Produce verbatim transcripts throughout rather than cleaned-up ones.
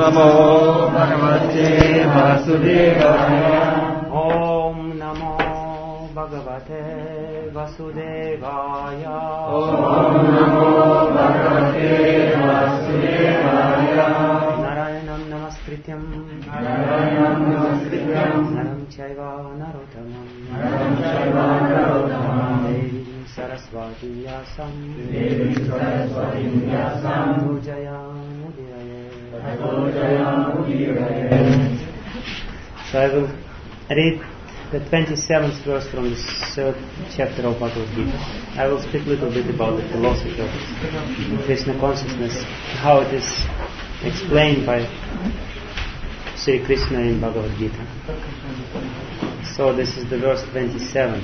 नमो भगवते वासुदेवाय। ओम नमो भगवते वासुदेवाय। ओम नमो भगवते वासुदेवाय। नारायणं नमस्कृत्यं नारायणं नमस्कृत्यं नरं चैव नरोत्तमं नरं चैव नरोत्तमं देवीं सरस्वतीं व्यासं देवीं सरस्वतीं व्यासं पूजयामुदीरये पूजयामुदीरये. So I will read the twenty-seventh verse from the third chapter of Bhagavad Gita. I will speak a little bit about the philosophy of Krishna consciousness, how it is explained by Sri Krishna in Bhagavad Gita. So this is the verse twenty-seven.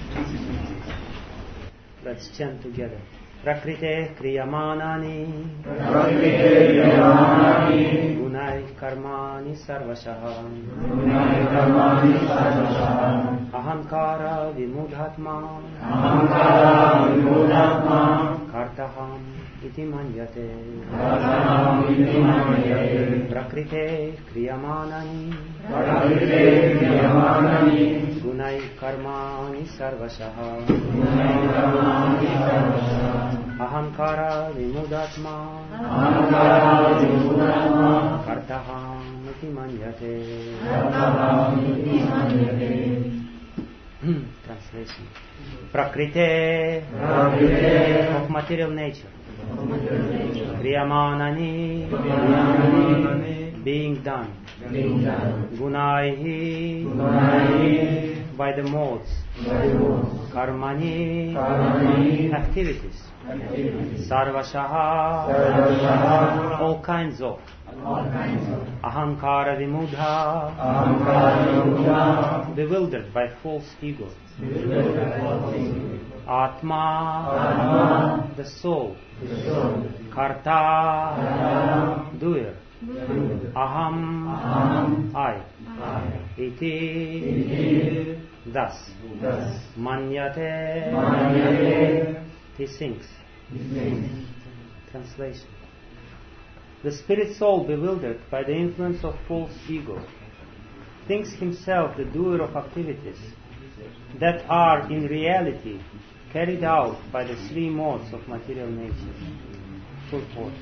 Let's chant together. Prakrite kriyamanani Prakrite kriyamanani gunai karmani sarvashaha gunai karmani sarvashaha ahankara vimudhatma ahankara vimudhatma kartaham iti manyate kartaham iti manyate. Prakrite kriyamanani Prakrite kriyamanani gunai karmani sarvashaha gunai karmani sarvashaha ahankara vimudhatma ahankara vimudhatma kartaham iti manyate. kartaham iti manyate. Translation. Prakrite, Prakrite of material nature. Kriyamanani Kriyamanani, being done. being done. Gunaihi, Gunaihi by the modes. by the modes. Karmani, Karmani activities. activities. Sarvashaha, Sarvashaha all kinds of. all kinds of. Ahankara vimudha, Ahankara vimudha bewildered by false ego. bewildered by false ego. Atma, Atma the soul. the soul. Karta, Karta doer. doer. Aham, Aham I. I. Iti, Iti thus. thus. Manyate, Manyate he thinks. he thinks. Translation. The spirit soul, bewildered by the influence of false ego, thinks himself the doer of activities that are in reality carried out by the three modes of material nature. Full quote.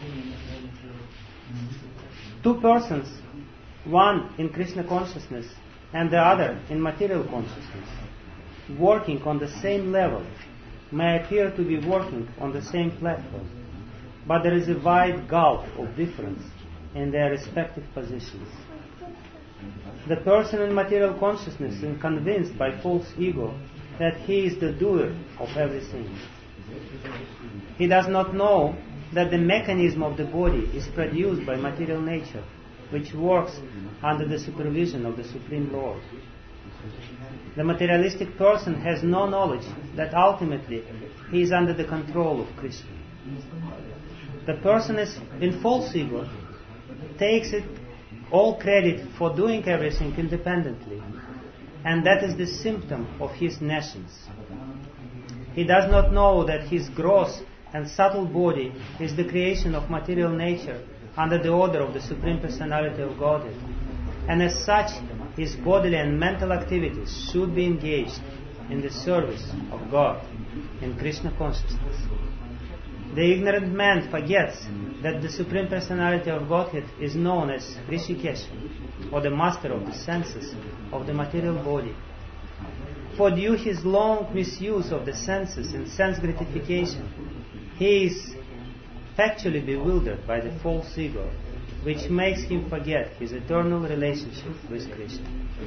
Two persons, one in Krishna consciousness and the other in material consciousness, working on the same level, may appear to be working on the same platform, but there is a wide gulf of difference in their respective positions. The person in material consciousness is convinced by false ego that he is the doer of everything. He does not know that the mechanism of the body is produced by material nature, which works under the supervision of the Supreme Lord. The materialistic person has no knowledge that ultimately he is under the control of Krishna. The person is in false ego takes it all credit for doing everything independently, and that is the symptom of his nescience. He does not know that his gross and subtle body is the creation of material nature under the order of the Supreme Personality of Godhead, and as such his bodily and mental activities should be engaged in the service of God in Krishna consciousness. The ignorant man forgets that the Supreme Personality of Godhead is known as Rishikesha, or the master of the senses of the material body. For due his long misuse of the senses in sense gratification, he is factually bewildered by the false ego, which makes him forget his eternal relationship with Krishna.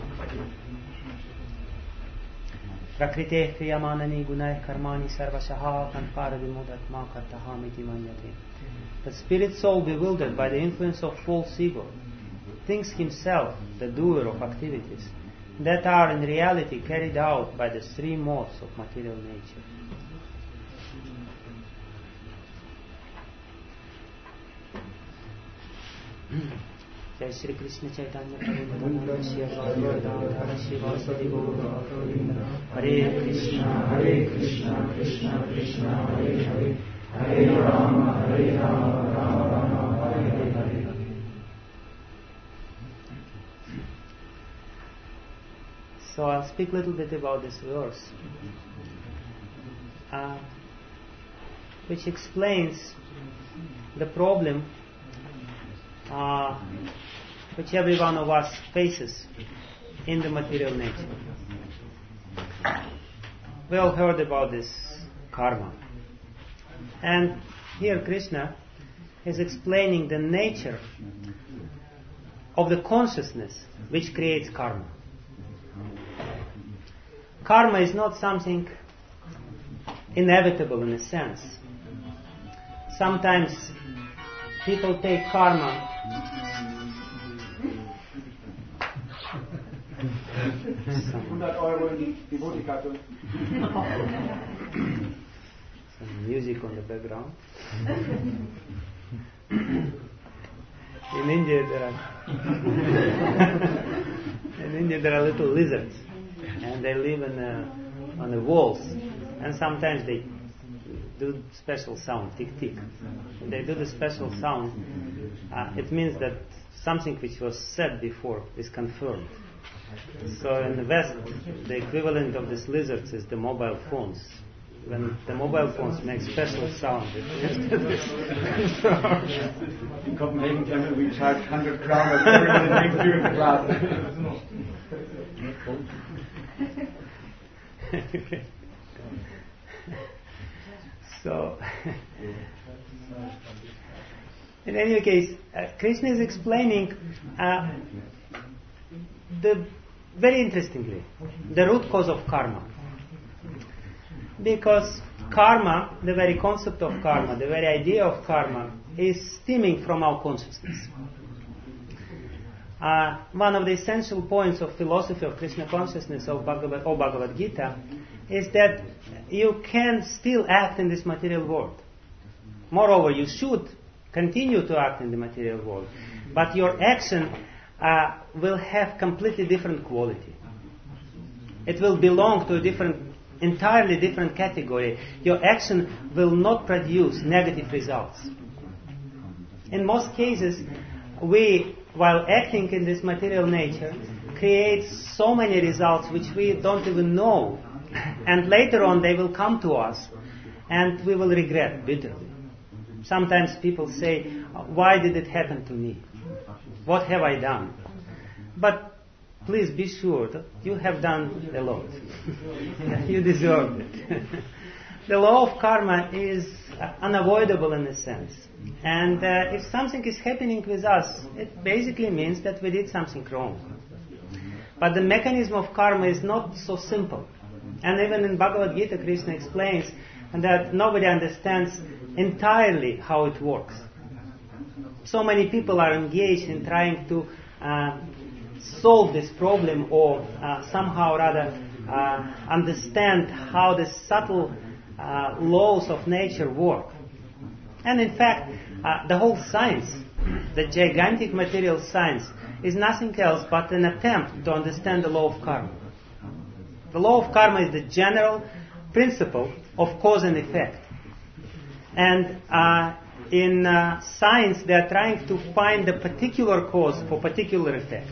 Prakrite kriyamanani gunai karmani sarvashaha kankara vimudatma kartaham iti manyate. The spirit soul, bewildered by the influence of false ego, thinks himself the doer of activities that are in reality carried out by the three modes of material nature. Jai Shri Krishna Chaitanya Prabhu Shivasadi Gaura Hare Krishna Hare Krishna Krishna Krishna Hare Hare Hare Rama Hare Rama Rama Rama Hare Hare. So I'll speak a little bit about this verse, uh, which explains the problem uh, which every one of us faces in the material nature. We all heard about this karma. And here Krishna is explaining the nature of the consciousness which creates karma. Karma is not something inevitable in a sense. Sometimes people take karma hundert Euro in die Bootikasse. Some music on the background. In India there are in India there are little lizards, and they live in uh, on the walls, and sometimes they do special sound, tick tick. When they do the special sound, uh, it means that something which was said before is confirmed. So in the West, the equivalent of these lizards is the mobile phones. When the mobile phones make special sound, it means that it's In Copenhagen Temple we charge one hundred crowns and everybody makes you in the class. So, in any case, uh, Krishna is explaining uh, the very interestingly the root cause of karma, because karma, the very concept of karma, the very idea of karma, is stemming from our consciousness. Uh, one of the essential points of philosophy of Krishna consciousness of Bhagavad, or Bhagavad Gita is that you can still act in this material world. Moreover, you should continue to act in the material world, but your action uh, will have completely different quality. It will belong to a different, entirely different category. Your action will not produce negative results. In most cases, we, while acting in this material nature, create so many results which we don't even know. And later on they will come to us and we will regret bitterly. Sometimes people say, why did it happen to me? What have I done? But please be sure that you have done a lot. You deserve it. The law of karma is unavoidable in a sense. And uh, if something is happening with us, it basically means that we did something wrong. But the mechanism of karma is not so simple. And even in Bhagavad Gita, Krishna explains that nobody understands entirely how it works. So many people are engaged in trying to uh, solve this problem or uh, somehow or other uh, understand how the subtle uh, laws of nature work. And in fact, uh, the whole science, the gigantic material science, is nothing else but an attempt to understand the law of karma. The law of karma is the general principle of cause and effect. And uh, in uh, science, they are trying to find a particular cause for particular effect.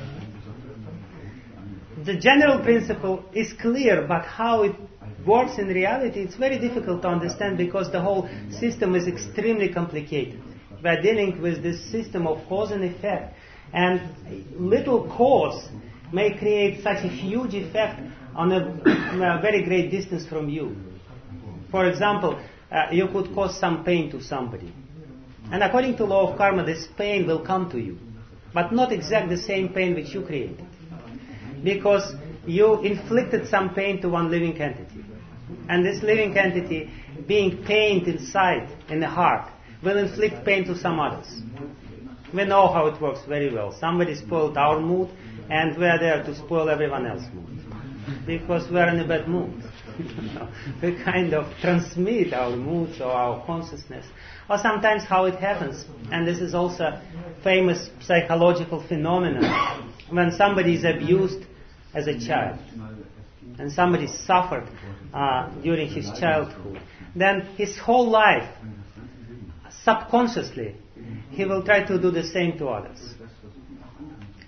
The general principle is clear, but how it works in reality, it's very difficult to understand because the whole system is extremely complicated. We are dealing with this system of cause and effect, and little cause may create such a huge effect on a, a very great distance from you. For example, uh, you could cause some pain to somebody. And according to law of karma, this pain will come to you. But not exactly the same pain which you created. Because you inflicted some pain to one living entity. And this living entity, being pained inside, in the heart, will inflict pain to some others. We know how it works very well. Somebody spoiled our mood, and we are there to spoil everyone else's mood. Because we are in a bad mood. We kind of transmit our moods or our consciousness. Or sometimes how it happens, and this is also a famous psychological phenomenon, when somebody is abused as a child, and somebody suffered uh, during his childhood, then his whole life, subconsciously, he will try to do the same to others.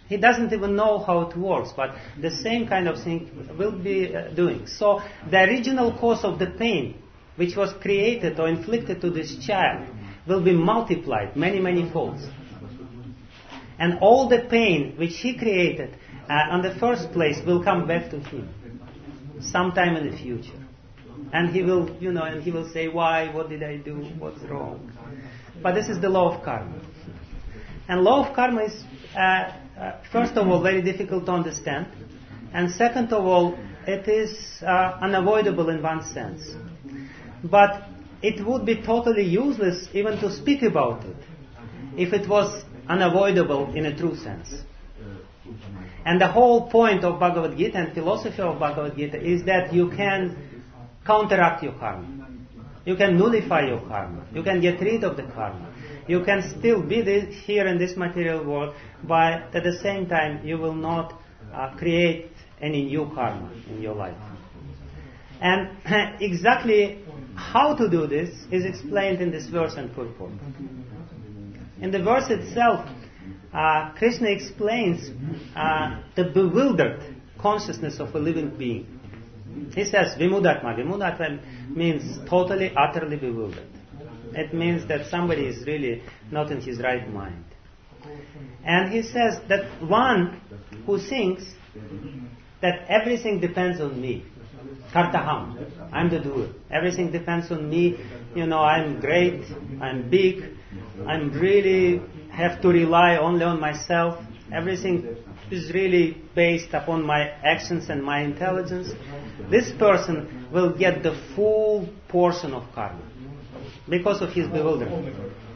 He doesn't even know how it works, but the same kind of thing will be uh, doing. So the original cause of the pain, which was created or inflicted to this child, will be multiplied many, many folds. And all the pain which he created uh, on the first place will come back to him sometime in the future. And he will, you know, and he will say, why, what did I do, what's wrong? But this is the law of karma. And law of karma is, uh, uh, first of all, very difficult to understand. And second of all, it is uh, unavoidable in one sense. But it would be totally useless even to speak about it if it was unavoidable in a true sense. And the whole point of Bhagavad Gita and philosophy of Bhagavad Gita is that you can counteract your karma. You can nullify your karma. You can get rid of the karma. You can still be this, here in this material world, but at the same time you will not uh, create any new karma in your life. And exactly how to do this is explained in this verse and purport. In the verse itself, uh, Krishna explains uh, the bewildered consciousness of a living being. He says, Vimudatma. Vimudatma means totally, utterly bewildered. It means that somebody is really not in his right mind. And he says that one who thinks that everything depends on me. Kartaham. I'm the doer. Everything depends on me. You know, I'm great. I'm big. I'm really have to rely only on myself. Everything is really based upon my actions and my intelligence. This person will get the full portion of karma because of his bewilderment.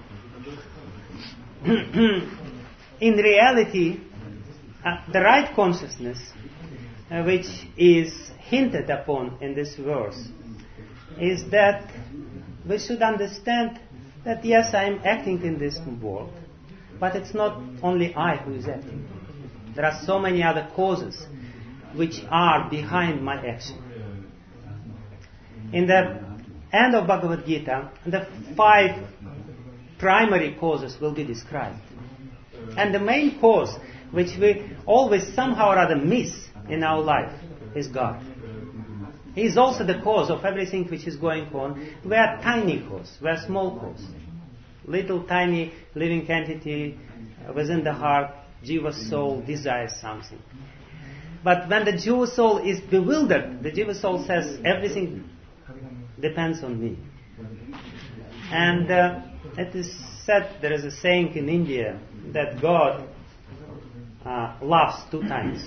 In reality, uh, the right consciousness, uh, which is hinted upon in this verse, is that we should understand that yes, I am acting in this world, but it's not only I who is acting. There are so many other causes which are behind my action. In the end of Bhagavad Gita, the five primary causes will be described. And the main cause, which we always somehow or other miss in our life, is God. He is also the cause of everything which is going on. We are tiny cause, we are small cause. Little tiny living entity within the heart, Jiva soul desires something. But when the Jiva soul is bewildered, the Jiva soul says, everything depends on me. And uh, it is said, there is a saying in India, that God uh, laughs two times.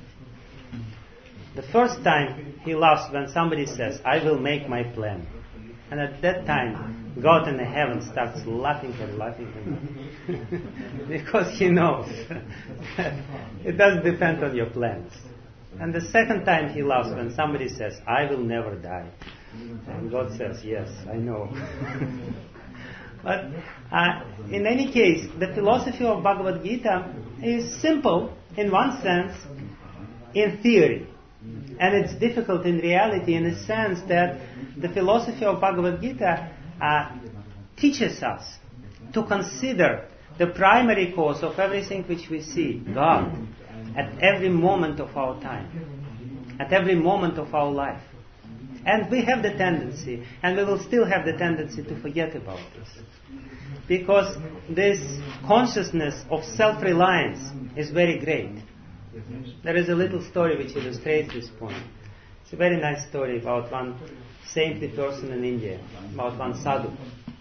The first time he laughs when somebody says, I will make my plan. And at that time, God in the heaven starts laughing and laughing and laughing. Because he knows it doesn't depend on your plans. And the second time he laughs when somebody says, I will never die. And God says, yes, I know. But uh, in any case, the philosophy of Bhagavad Gita is simple in one sense, in theory. And it's difficult in reality in the sense that the philosophy of Bhagavad Gita uh, teaches us to consider the primary cause of everything which we see, God, at every moment of our time, at every moment of our life. And we have the tendency, and we will still have the tendency to forget about this. Because this consciousness of self-reliance is very great. There is a little story which illustrates this point. It's a very nice story about one saintly person in India, about one sadhu.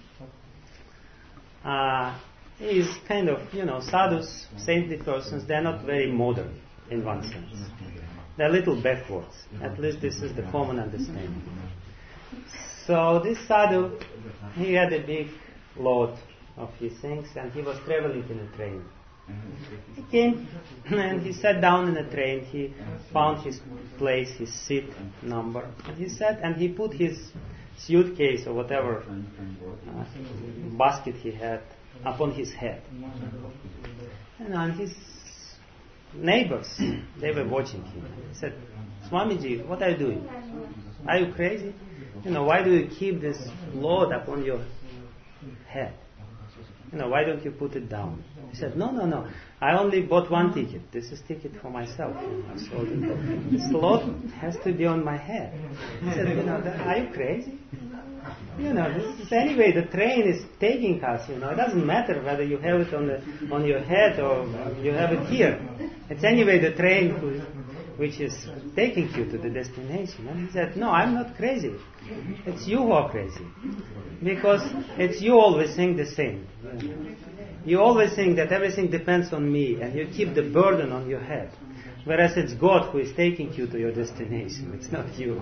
Uh, he is kind of, you know, sadhus, saintly persons, they are not very modern in one sense. They are a little backwards. At least this is the common understanding. So this sadhu, he had a big load of his things and he was traveling in a train. He came and he sat down in a train. He found his place, his seat number, and he sat and he put his suitcase or whatever uh, basket he had upon his head. And on his neighbors, they were watching him. He said, Swamiji, what are you doing? Are you crazy? You know, why do you keep this load upon your head? You know, why don't you put it down? He said, no, no, no. I only bought one ticket. This is ticket for myself. You know, so the, the slot has to be on my head. He said, you know, are you crazy? You know, this is anyway, the train is taking us, you know. It doesn't matter whether you have it on the on your head or you have it here. It's anyway the train who, which is taking you to the destination. And he said, no, I'm not crazy. It's you who are crazy. Because it's you always think the same. You always think that everything depends on me and you keep the burden on your head. Whereas it's God who is taking you to your destination. It's not you.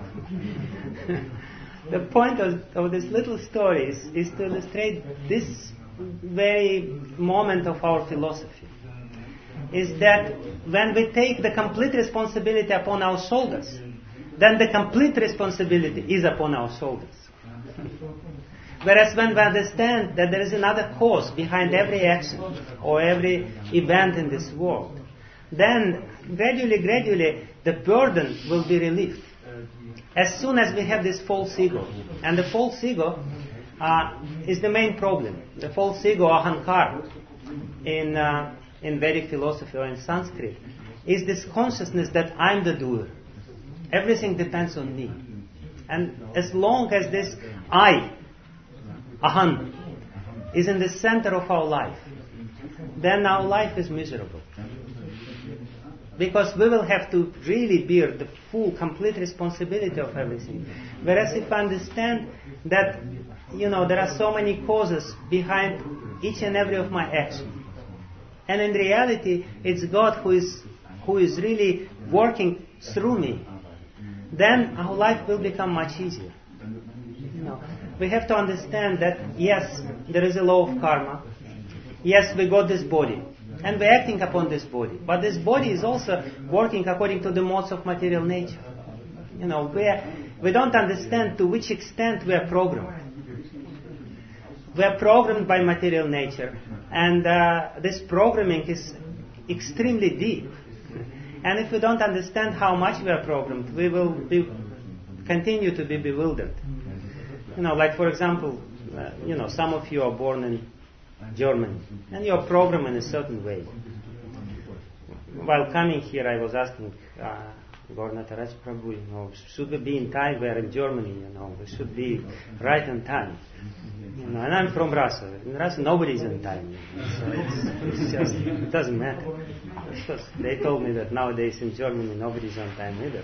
The point of, of this little story is, is to illustrate this very moment of our philosophy. Is that when we take the complete responsibility upon our shoulders, then the complete responsibility is upon our shoulders. Whereas when we understand that there is another cause behind every action or every event in this world, then gradually, gradually, the burden will be relieved. As soon as we have this false ego, and the false ego uh, is the main problem. The false ego, or ahankara, in uh, in Vedic philosophy or in Sanskrit, is this consciousness that I'm the doer. Everything depends on me. And as long as this I, aham, is in the center of our life, then our life is miserable. Because we will have to really bear the full, complete responsibility of everything. Whereas if I understand that, you know, there are so many causes behind each and every of my actions, and in reality, it's God who is who is really working through me, then our life will become much easier. You know, we have to understand that yes, there is a law of karma. Yes, we got this body. And we're acting upon this body. But this body is also working according to the modes of material nature. You know, we we don't understand to which extent we are programmed. We are programmed by material nature. And uh, this programming is extremely deep. And if we don't understand how much we are programmed, we will be, continue to be bewildered. You know, like for example, uh, you know, some of you are born in Germany, and you're programmed in a certain way. While coming here, I was asking uh, Gauranataraj Prabhu, you know, should we be in time? We're in Germany, you know, we should be right on time. You know, and I'm from Russia. In Russia, nobody's on time. You know, so it's, it's just, it doesn't matter. Because they told me that nowadays in Germany, nobody's on time either.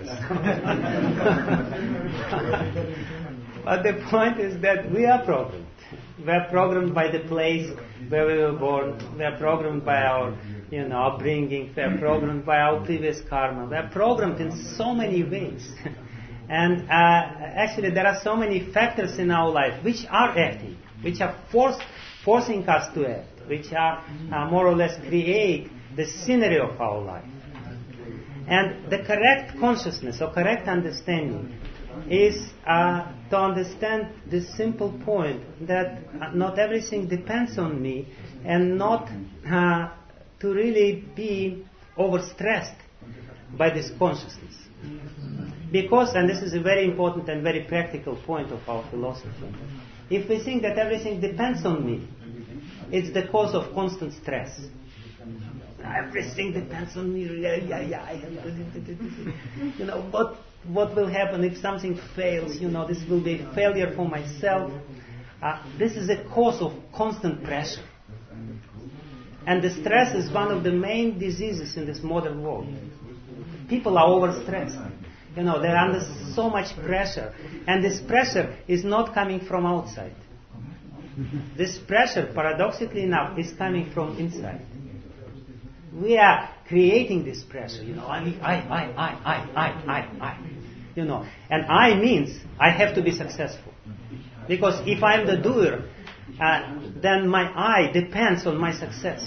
So. But the point is that we are programmed. We are programmed by the place where we were born. We are programmed by our, you know, upbringing. We are programmed by our previous karma. We are programmed in so many ways. And uh, actually, there are so many factors in our life which are acting, which are forced, forcing us to act, which are uh, more or less create the scenery of our life. And the correct consciousness or correct understanding is uh, to understand this simple point that uh, not everything depends on me, and not uh, to really be overstressed by this consciousness. Because, and this is a very important and very practical point of our philosophy, if we think that everything depends on me, it's the cause of constant stress. Everything depends on me. Yeah, yeah, yeah. You know, what what will happen if something fails? You know, this will be a failure for myself. Uh, this is a cause of constant pressure. And the stress is one of the main diseases in this modern world. People are overstressed. You know, they're under so much pressure. And this pressure is not coming from outside. This pressure, paradoxically enough, is coming from inside. We are creating this pressure, you know, I, I, I, I, I, I, I, I, you know. And I means I have to be successful. Because if I'm the doer, uh, then my I depends on my success.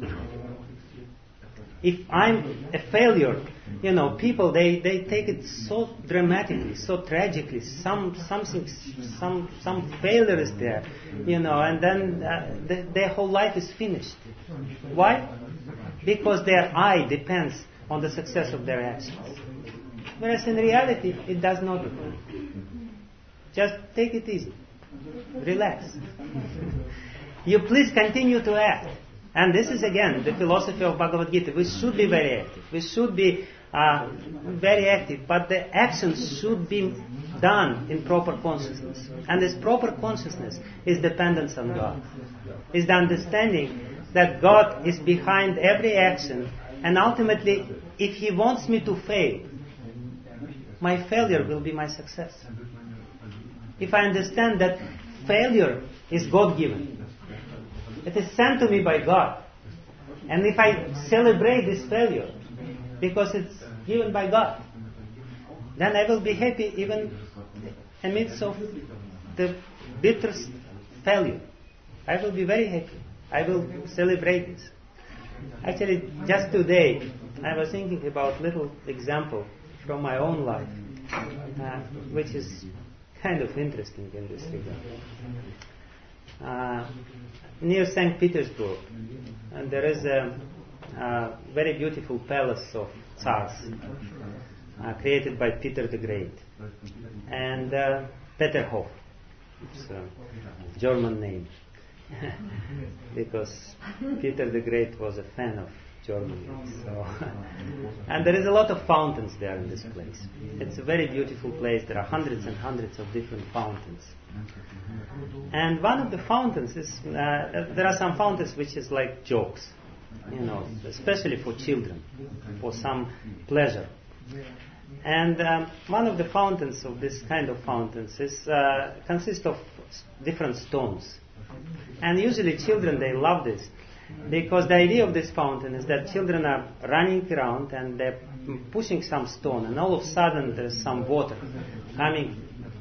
If I'm a failure, you know, people, they, they take it so dramatically, so tragically. Some something, some some failure is there, you know, and then uh, the, their whole life is finished. Why? Because their I depends on the success of their actions. Whereas in reality, it does not depend. Just take it easy. Relax. you please continue to act. And this is again the philosophy of Bhagavad Gita. We should be very active. We should be uh, very active, but the actions should be done in proper consciousness. And this proper consciousness is dependence on God. Is the understanding that God is behind every action, and ultimately, if He wants me to fail, my failure will be my success. If I understand that failure is God-given, it is sent to me by God, and if I celebrate this failure because it's given by God, then I will be happy even amidst of the bitterest failure. I will be very happy. I will celebrate this. Actually, just today, I was thinking about little example from my own life, uh, which is kind of interesting in this regard. Uh, near Saint Petersburg, and there is a, a very beautiful palace of Tsars, uh, created by Peter the Great, and uh, Peterhof. It's a German name. Because Peter the Great was a fan of Germany. So and there is a lot of fountains there in this place. It's a very beautiful place. There are hundreds and hundreds of different fountains. And one of the fountains is, uh, there are some fountains which is like jokes, you know, especially for children, for some pleasure. And um, one of the fountains of this kind of fountains is uh, consists of different stones. And usually children, they love this, because the idea of this fountain is that children are running around and they're pushing some stone, and all of a sudden there's some water coming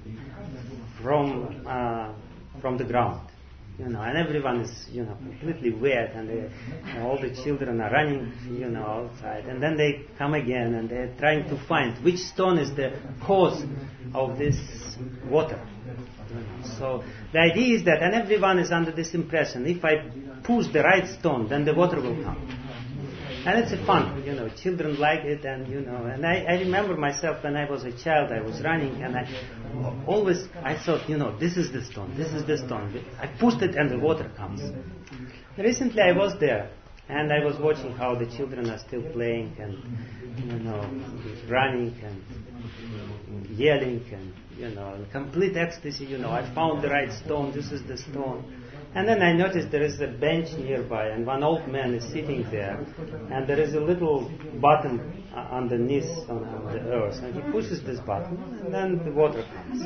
from uh, from the ground, you know, and everyone is, you know, completely wet, and they, you know, all the children are running, you know, outside, and then they come again and they're trying to find which stone is the cause of this water. So the idea is that, and everyone is under this impression, if I push the right stone, then the water will come. And it's a fun, you know, children like it, and, you know, and I, I remember myself when I was a child, I was running, and I always, I thought, you know, this is the stone, this is the stone. I pushed it and the water comes. Recently I was there, and I was watching how the children are still playing, and, you know, running, and yelling, and, you know, in complete ecstasy, you know, I found the right stone, this is the stone. And then I noticed there is a bench nearby, and one old man is sitting there, and there is a little button uh, underneath on, on the earth, and he pushes this button, and then the water comes.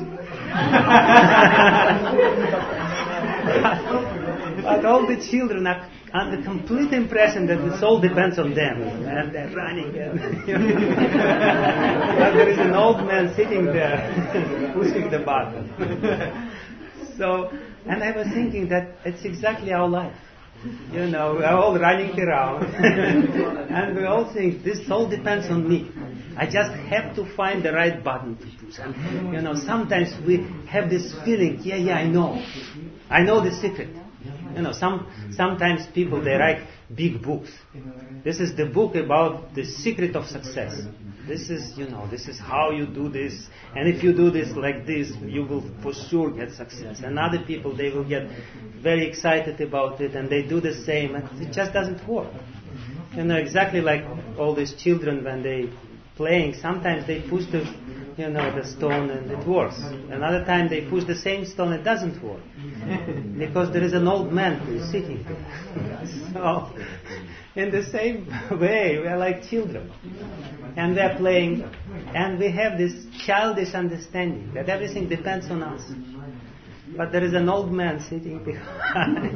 But all the children are under complete impression that this all depends on them, and they're running. And, you know, but there is an old man sitting there pushing the button. So, and I was thinking that it's exactly our life. You know, we're all running around, and we all think this all depends on me. I just have to find the right button to push. And, you know, sometimes we have this feeling, yeah, yeah, I know. I know the secret. You know, some sometimes people, they write big books. This is the book about the secret of success. This is, you know, this is how you do this. And if you do this like this, you will for sure get success. And other people, they will get very excited about it, and they do the same, and it just doesn't work. You know, exactly like all these children when they playing, sometimes they push the, you know, the stone and it works. Another time they push the same stone, it doesn't work. Because there is an old man who is sitting there. So, in the same way, we are like children. And we are playing, and we have this childish understanding that everything depends on us. But there is an old man sitting behind.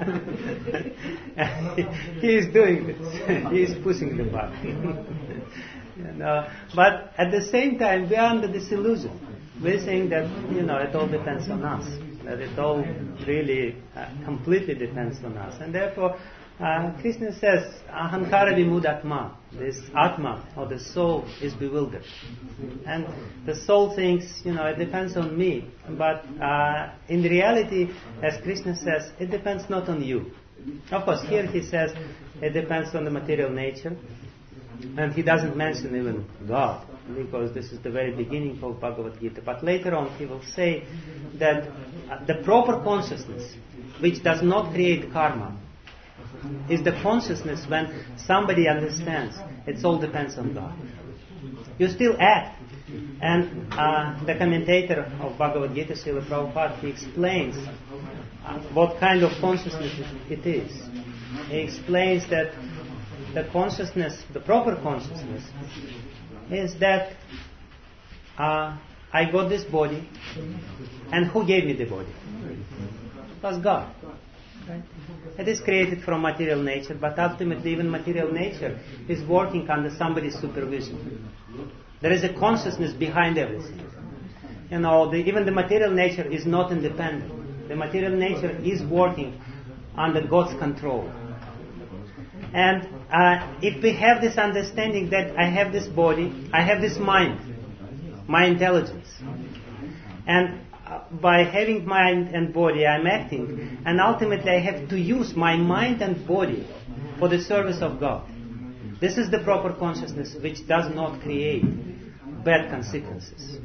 he, he is doing this. He is pushing the button. You know, but at the same time, we are under this illusion. We're saying that, you know, it all depends on us. That it all really, uh, completely depends on us. And therefore, uh, Krishna says, Ahankara vimudatma, this Atma, or the soul, is bewildered. And the soul thinks, you know, it depends on me. But uh, in reality, as Krishna says, it depends not on you. Of course, here he says, it depends on the material nature. And he doesn't mention even God, because this is the very beginning of Bhagavad Gita. But later on he will say that the proper consciousness which does not create karma is the consciousness when somebody understands it all depends on God. You still act. And uh, the commentator of Bhagavad Gita, Srila Prabhupada, he explains uh, what kind of consciousness it is. He explains that the consciousness, the proper consciousness, is that uh, I got this body, and who gave me the body? It was God. Right? It is created from material nature, but ultimately even material nature is working under somebody's supervision. There is a consciousness behind everything. You know, the, even the material nature is not independent. The material nature is working under God's control. And uh, if we have this understanding that I have this body, I have this mind, my intelligence, and uh, by having mind and body I'm acting, and ultimately I have to use my mind and body for the service of God. This is the proper consciousness which does not create bad consequences.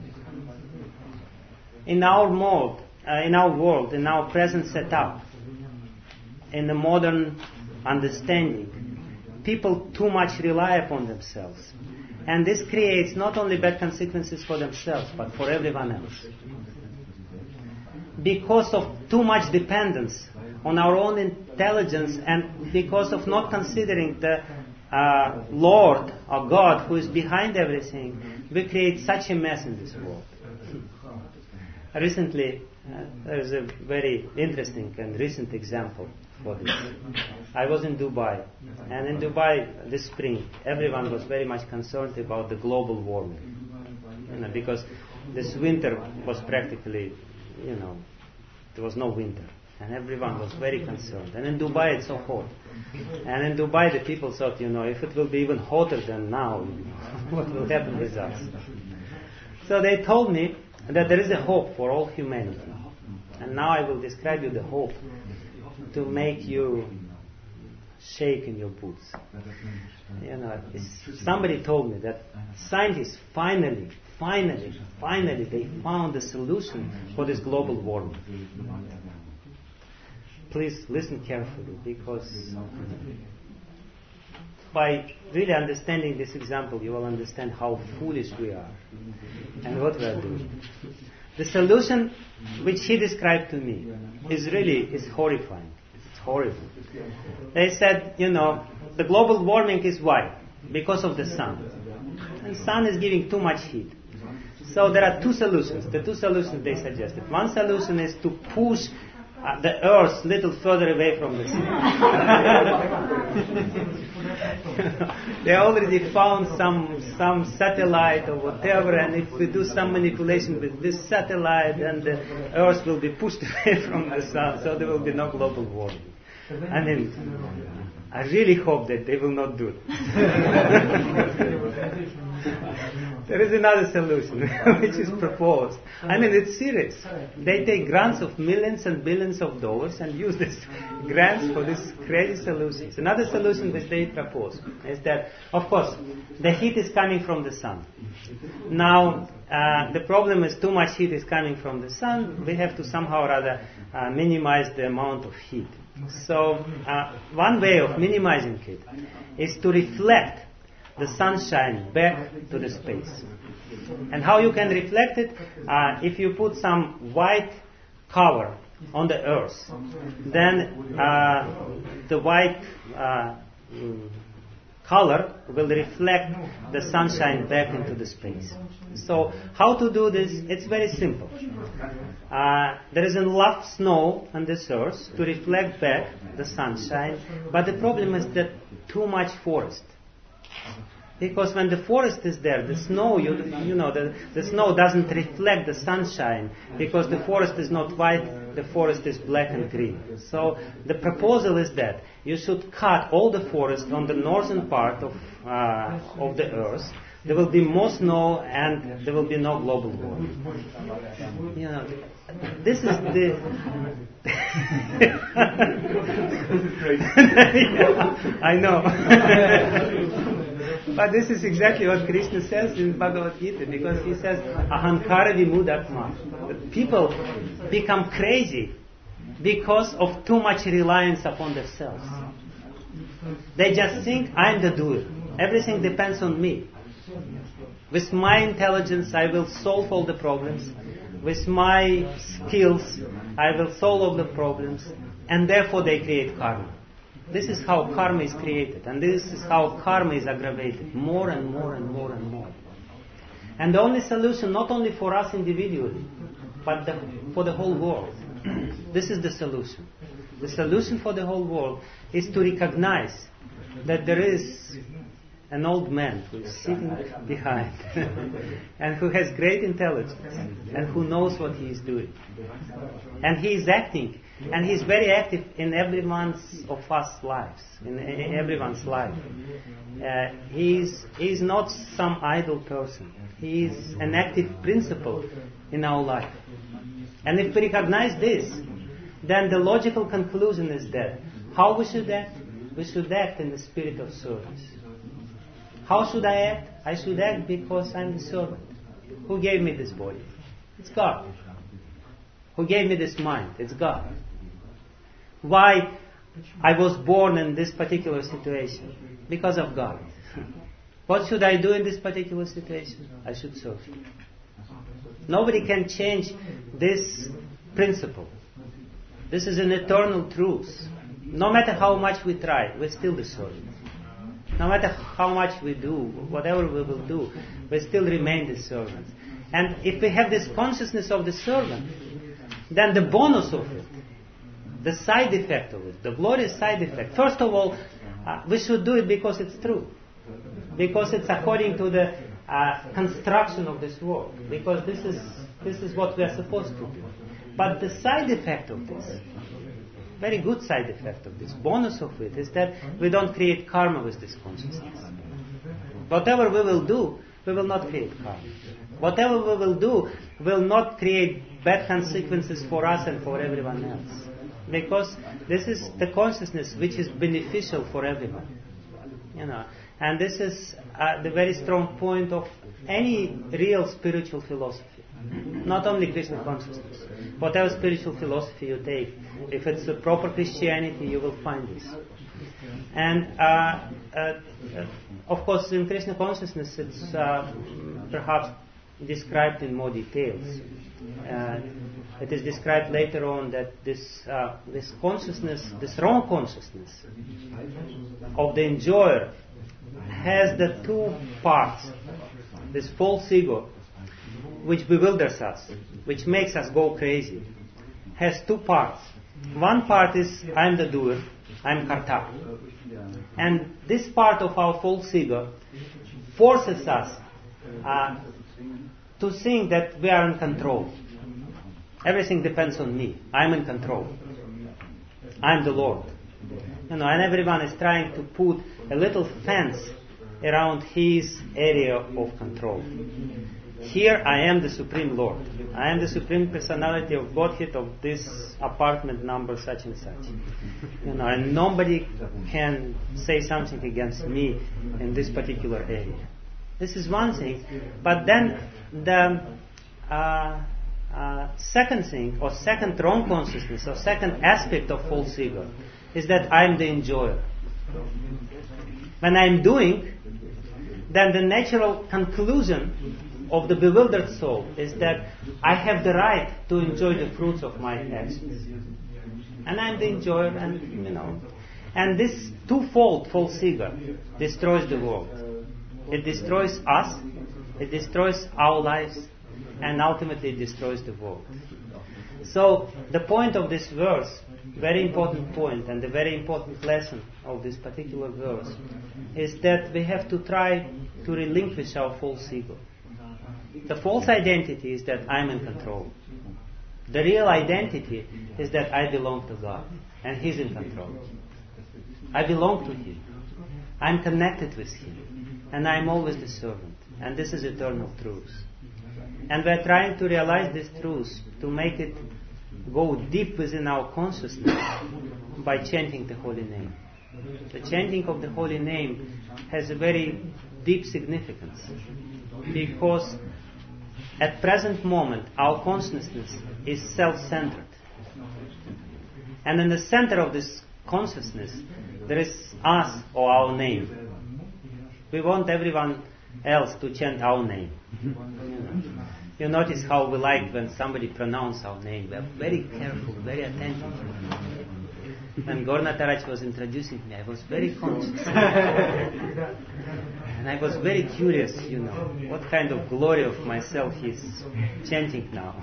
In our mode, uh, in our world, in our present setup, in the modern understanding, people too much rely upon themselves. And this creates not only bad consequences for themselves, but for everyone else. Because of too much dependence on our own intelligence and because of not considering the uh, Lord or God who is behind everything, we create such a mess in this world. Recently, uh, there is a very interesting and recent example for this. I was in Dubai, and in Dubai this spring, everyone was very much concerned about the global warming, you know, because this winter was practically, you know, there was no winter, and everyone was very concerned. And in Dubai it's so hot, and in Dubai the people thought, you know, if it will be even hotter than now, what will happen with us? So they told me that there is a hope for all humanity. And now I will describe you the hope to make you shake in your boots. You know, somebody told me that scientists finally, finally, finally, they found a solution for this global warming. Please listen carefully, because by really understanding this example, you will understand how foolish we are and what we are doing. The solution which he described to me is really is horrifying. It's horrible. They said, you know, the global warming is why? Because of the sun. And sun is giving too much heat. So there are two solutions. The two solutions they suggested. One solution is to push uh, the earth a little further away from the sun. They already found some some satellite or whatever, and if we do some manipulation with this satellite, then the earth will be pushed away from the sun, so there will be no global warming. I mean, I really hope that they will not do it. There is another solution which is proposed. I mean, it's serious. They take grants of millions and billions of dollars and use these grants for these crazy solutions. Another solution which they propose is that, of course, the heat is coming from the sun. Now, uh, the problem is too much heat is coming from the sun. We have to somehow or other uh, minimize the amount of heat. So, uh, one way of minimizing it is to reflect the sunshine back to the space. And how you can reflect it? Uh, if you put some white cover on the earth, then uh, the white uh, color will reflect the sunshine back into the space. So how to do this? It's very simple. Uh, there is enough snow on this earth to reflect back the sunshine, but the problem is that too much forest. Because when the forest is there, the snow, you, you know, the, the snow doesn't reflect the sunshine, because the forest is not white, the forest is black and green. So the proposal is that you should cut all the forest on the northern part of uh, of the earth. There will be more snow and there will be no global warming. You know, this is the... Yeah, I know. But this is exactly what Krishna says in Bhagavad Gita, because he says, Ahankara vimudatma. People become crazy because of too much reliance upon themselves. They just think, I'm the doer. Everything depends on me. With my intelligence, I will solve all the problems. With my skills, I will solve all the problems. And therefore they create karma. This is how karma is created. And this is how karma is aggravated. More and more and more and more. And the only solution, not only for us individually, but the, for the whole world. This is the solution. The solution for the whole world is to recognize that there is an old man who is sitting behind and who has great intelligence and who knows what he is doing. And he is acting, and he is very active in everyone's of us lives, in everyone's life. Uh, he is he is not some idle person. He is an active principle in our life. And if we recognize this, then the logical conclusion is that how we should act? We should act in the spirit of service. How should I act? I should act because I'm the servant. Who gave me this body? It's God. Who gave me this mind? It's God. Why I was born in this particular situation? Because of God. What should I do in this particular situation? I should serve Him. Nobody can change this principle. This is an eternal truth. No matter how much we try, we're still the servant. No matter how much we do, whatever we will do, we still remain the servant. And if we have this consciousness of the servant, then the bonus of it, the side effect of it, the glorious side effect, first of all, uh, we should do it because it's true. Because it's according to the uh, construction of this world. Because this is this is what we are supposed to do. But the side effect of this, very good side effect of this, bonus of it, is that we don't create karma with this consciousness. Whatever we will do, we will not create karma. Whatever we will do will not create bad consequences for us and for everyone else. Because this is the consciousness which is beneficial for everyone. You know, and this is uh, the very strong point of any real spiritual philosophy. Not only Krishna consciousness. Whatever spiritual philosophy you take, if it's a proper Christianity, you will find this. And uh, uh, of course, in Krishna consciousness, it's uh, perhaps described in more details. Uh, it is described later on that this uh, this consciousness, this wrong consciousness of the enjoyer, has the two parts. This false ego, which bewilders us, which makes us go crazy, has two parts. One part is, I'm the doer, I'm karta. And this part of our false ego forces us uh, to think that we are in control. Everything depends on me. I'm in control. I'm the Lord. You know, and everyone is trying to put a little fence around his area of control. Here I am the Supreme Lord. I am the Supreme Personality of Godhead of this apartment number such and such. You know, and nobody can say something against me in this particular area. This is one thing. But then the uh, uh, second thing, or second wrong consciousness, or second aspect of false ego, is that I am the enjoyer. When I am doing, then the natural conclusion of the bewildered soul is that I have the right to enjoy the fruits of my actions. And I'm the enjoyer, and you know. And this twofold false ego destroys the world. It destroys us, it destroys our lives, and ultimately it destroys the world. So the point of this verse, very important point, and the very important lesson of this particular verse, is that we have to try to relinquish our false ego. The false identity is that I'm in control. The real identity is that I belong to God, and He's in control. I belong to Him. I'm connected with Him, and I'm always the servant. And this is eternal truth. And we're trying to realize this truth, to make it go deep within our consciousness by chanting the holy name. The chanting of the holy name has a very deep significance, because at present moment our consciousness is self-centered. And in the center of this consciousness, there is us or our name. We want everyone else to chant our name. You notice how we like when somebody pronounces our name. We are very careful, very attentive. When Gaur Nataraj was introducing me, I was very conscious. And I was very curious, you know, what kind of glory of myself he's chanting now.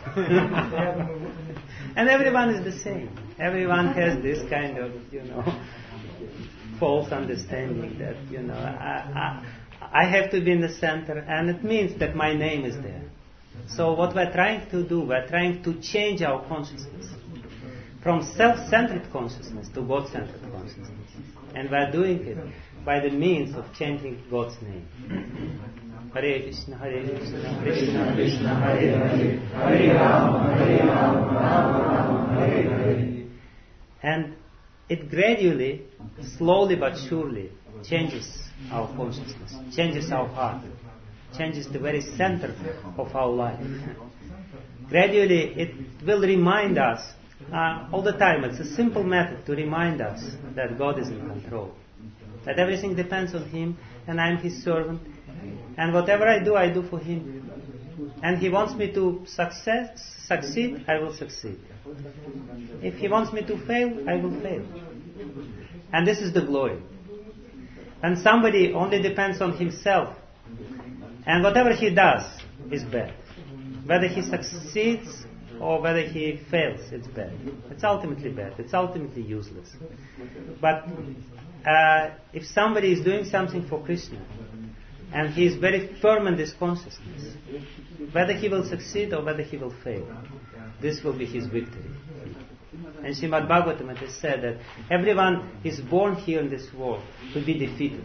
And everyone is the same. Everyone has this kind of, you know, false understanding that, you know, I, I, I have to be in the center, and it means that my name is there. So what we're trying to do, we're trying to change our consciousness from self-centered consciousness to God-centered consciousness. And we're doing it by the means of chanting God's name. Hare Krishna, Hare Krishna, Krishna Krishna, Hare Hare, Hare Rama, Hare Rama, Rama Rama, Hare Hare. And it gradually, slowly but surely, changes our consciousness, changes our heart, changes the very center of our life. Gradually, it will remind us, uh, all the time, it's a simple method to remind us that God is in control, that everything depends on Him, and I'm His servant, and whatever I do, I do for Him. And He wants me to success, succeed, I will succeed. If He wants me to fail, I will fail. And this is the glory. And somebody only depends on himself, and whatever he does is bad. Whether he succeeds or whether he fails, it's bad. It's ultimately bad. It's ultimately useless. But uh, if somebody is doing something for Krishna, and he is very firm in this consciousness, whether he will succeed or whether he will fail, this will be his victory. And Srimad Bhagavatam, it is said that everyone is born here in this world to be defeated.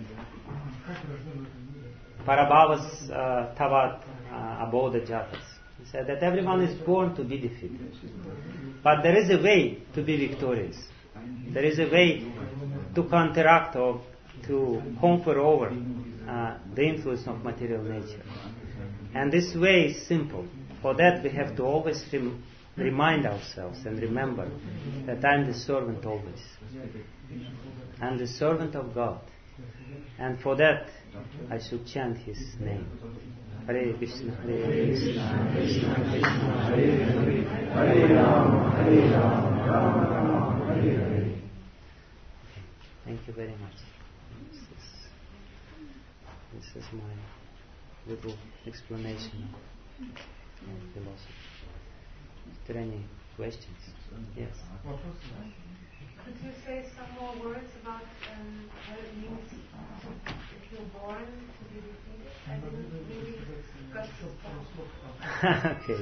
Parabhavas uh, tavat uh, abodha jatas. He said that everyone is born to be defeated. But there is a way to be victorious. There is a way to counteract or to conquer over uh, the influence of material nature. And this way is simple. For that we have to always rem- remind ourselves and remember that I am the servant always. I am the servant of God. And for that I should chant His name. Hare Krishna, Hare Krishna, Krishna Krishna, Hare Hare, Hare Rama, Hare Rama, Rama Rama, Hare Hare. Thank you very much. This is, this is my little explanation of philosophy. Is there any questions? Yes. Could you say some more words about um, what it means if you're born to be defeated? I didn't really got so far. Okay.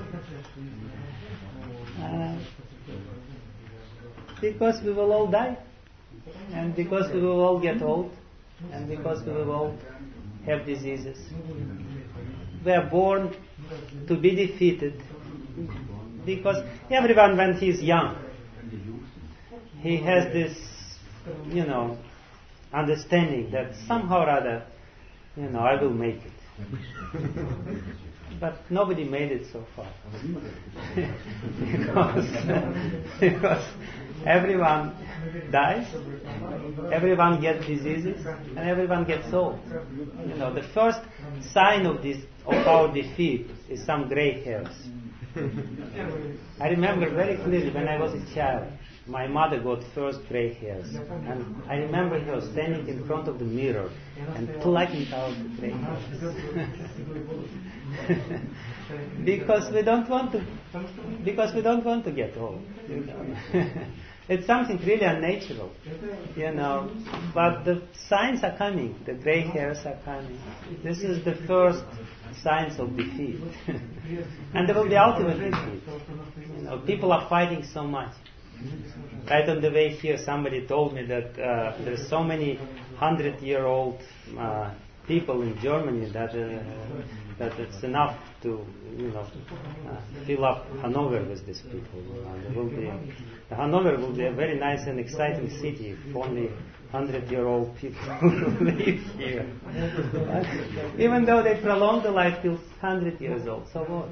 Uh, because we will all die, and because we will all get old, and because we will all have diseases. We are born to be defeated because everyone, when he is young, he has this, you know, understanding that somehow or other, you know, I will make it. But nobody made it so far. because, because everyone dies, everyone gets diseases, and everyone gets old. You know, the first sign of this of our defeat is some gray hairs. I remember very clearly when I was a child, my mother got first gray hairs, and I remember her standing in front of the mirror and plucking out the gray hairs. because we don't want to, because we don't want to get old. You know? It's something really unnatural, you know. But the signs are coming. The gray hairs are coming. This is the first signs of defeat, and there will be ultimate defeat. You know, people are fighting so much. Right on the way here, somebody told me that uh, there's so many hundred-year-old uh, people in Germany that uh, that it's enough to, you know, uh, fill up Hanover with these people. You know, there will be, Hanover will be a very nice and exciting city if only hundred-year-old people live here. Even though they prolong the life till hundred years old, so what?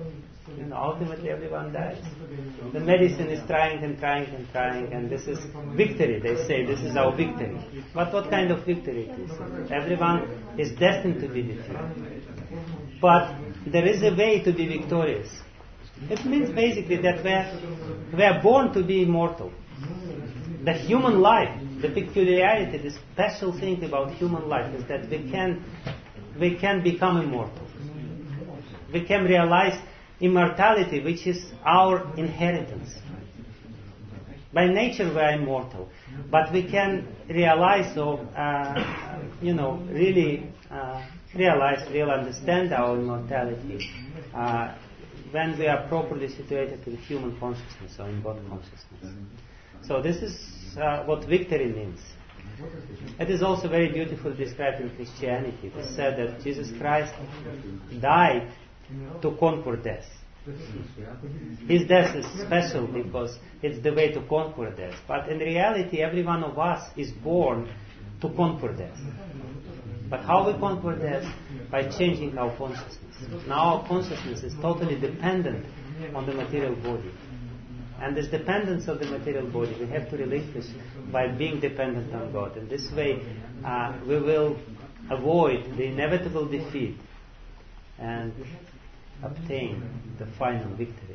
You know, ultimately everyone dies. The medicine is trying and trying and trying, and this is victory. They say this is our victory. But what kind of victory it is? Everyone is destined to be defeated. But there is a way to be victorious. It means basically that we are, we are born to be immortal. The human life, the peculiarity, the special thing about human life is that we can we can become immortal. We can realize immortality, which is our inheritance. By nature we are immortal, but we can realize or uh, you know really uh, realize, really understand our immortality uh, when we are properly situated in human consciousness or in God consciousness. So this is uh, what victory means. It is also very beautifully described in Christianity. It is said that Jesus Christ died to conquer death. His death is special because it's the way to conquer death. But in reality, every one of us is born to conquer death. But how we conquer death? By changing our consciousness. Now our consciousness is totally dependent on the material body. And this dependence of the material body we have to relinquish by being dependent on God. In this way, uh, we will avoid the inevitable defeat and obtain the final victory.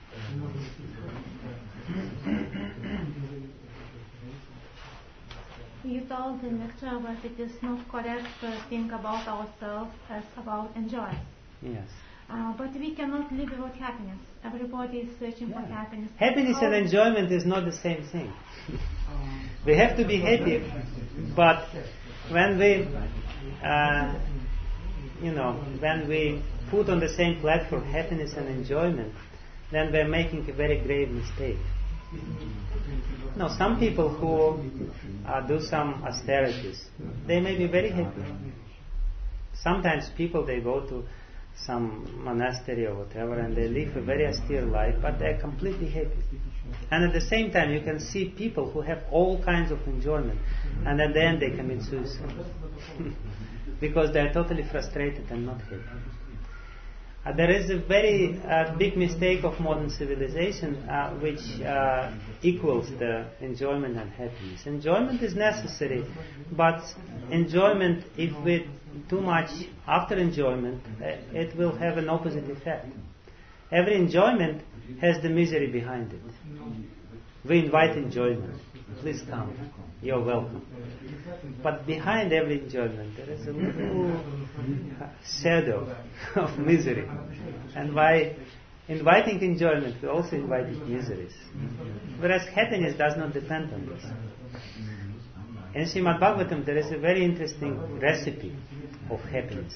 You told in lecture that it is not correct to think about ourselves as about enjoying. Yes. Uh, but we cannot live without happiness. Everybody is searching Yeah. for happiness. Happiness How- and enjoyment is not the same thing. We have to be happy, but when we, uh, you know, when we put on the same platform happiness and enjoyment, then we are making a very grave mistake. No, some people who uh, do some austerities, they may be very happy. Sometimes people, they go to some monastery or whatever and they live a very austere life, but they are completely happy. And at the same time you can see people who have all kinds of enjoyment and at the end they commit suicide because they are totally frustrated and not happy. Uh, there is a very uh, big mistake of modern civilization uh, which uh, equals the enjoyment and happiness. Enjoyment is necessary, but enjoyment, if we too much after enjoyment, uh, it will have an opposite effect. Every enjoyment has the misery behind it. We invite enjoyment. Please come. You're welcome. But behind every enjoyment there is a little shadow of misery. And by inviting enjoyment, we also invite miseries. Whereas happiness does not depend on this. In Srimad Bhagavatam there is a very interesting recipe of happiness.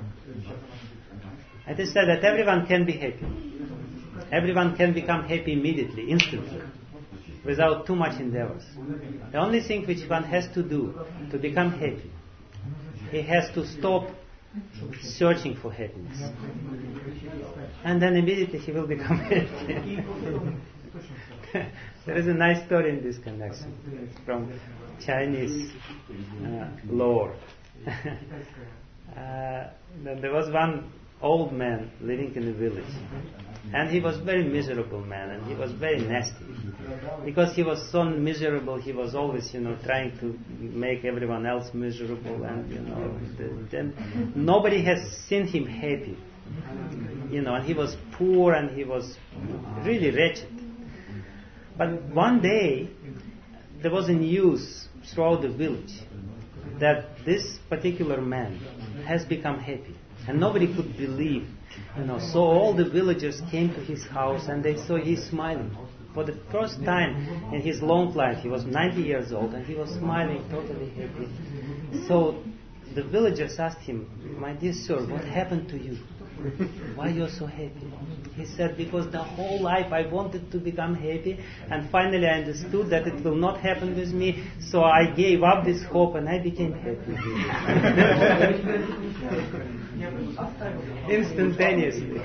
It is said that everyone can be happy. Everyone can become happy immediately, instantly, without too much endeavors. The only thing which one has to do to become happy, he has to stop searching for happiness. And then immediately he will become happy. There is a nice story in this connection from Chinese uh, lore. uh, there was one old man living in a village, and he was very miserable man, and he was very nasty because he was so miserable. He was always, you know, trying to make everyone else miserable, and you know, then nobody has seen him happy, you know. And he was poor, and he was really wretched. But one day there was a news throughout the village that this particular man has become happy. And nobody could believe, you know. So all the villagers came to his house and they saw he's smiling. For the first time in his long life, he was ninety years old and he was smiling, totally happy. So the villagers asked him, "My dear sir, what happened to you? Why you're so happy?" He said, "Because the whole life I wanted to become happy, and finally I understood that it will not happen with me, so I gave up this hope and I became happy." Instantaneously.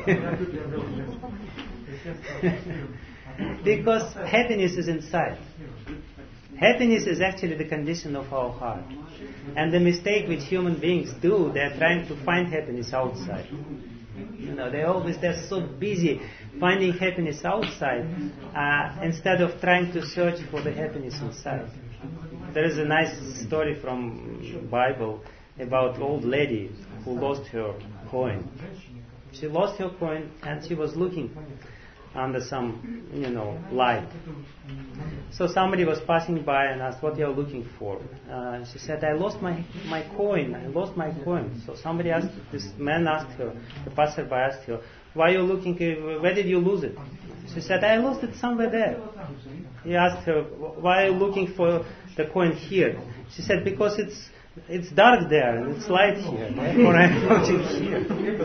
Because happiness is inside. Happiness is actually the condition of our heart. And the mistake which human beings do, they are trying to find happiness outside. You know, they always, they're so busy finding happiness outside uh, instead of trying to search for the happiness inside. There is a nice story from Bible about old lady who lost her coin. She lost her coin and she was looking under some, you know, light. So somebody was passing by and asked, what you're looking for? Uh, she said, I lost my, my coin, I lost my coin. So somebody asked, this man asked her, the passerby asked her, why are you looking, where did you lose it? She said, I lost it somewhere there. He asked her, why are you looking for the coin here? She said, because it's it's dark there and it's light here, therefore I'm looking here.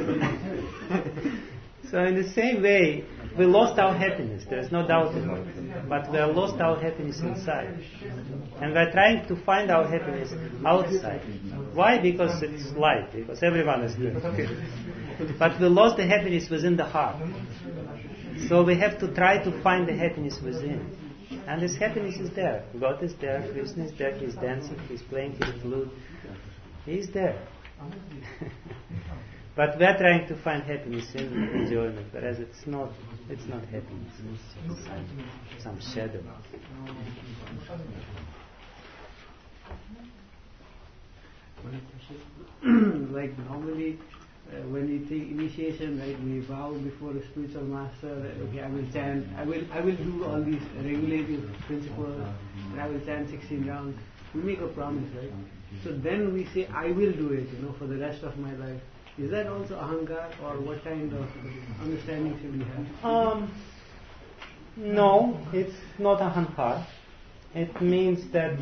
So in the same way, we lost our happiness, there is no doubt about it. But we have lost our happiness inside. And we are trying to find our happiness outside. Why? Because it's light, because everyone is good. But we lost the happiness within the heart. So we have to try to find the happiness within. And this happiness is there. God is there, Krishna is there, He's dancing, He's playing His flute. He's there. But we are trying to find happiness in enjoyment, whereas it's not it's not happiness, it's just some, some shadow. Like normally, uh, when we take initiation, right, we vow before the spiritual master, uh, okay, I will chant, I will I will do all these regulative principles, and I will chant sixteen rounds. We make a promise, right? So then we say, I will do it, you know, for the rest of my life. Is that also ahankar, or what kind of understanding should we have? Um, no, it's not ahankar. It means that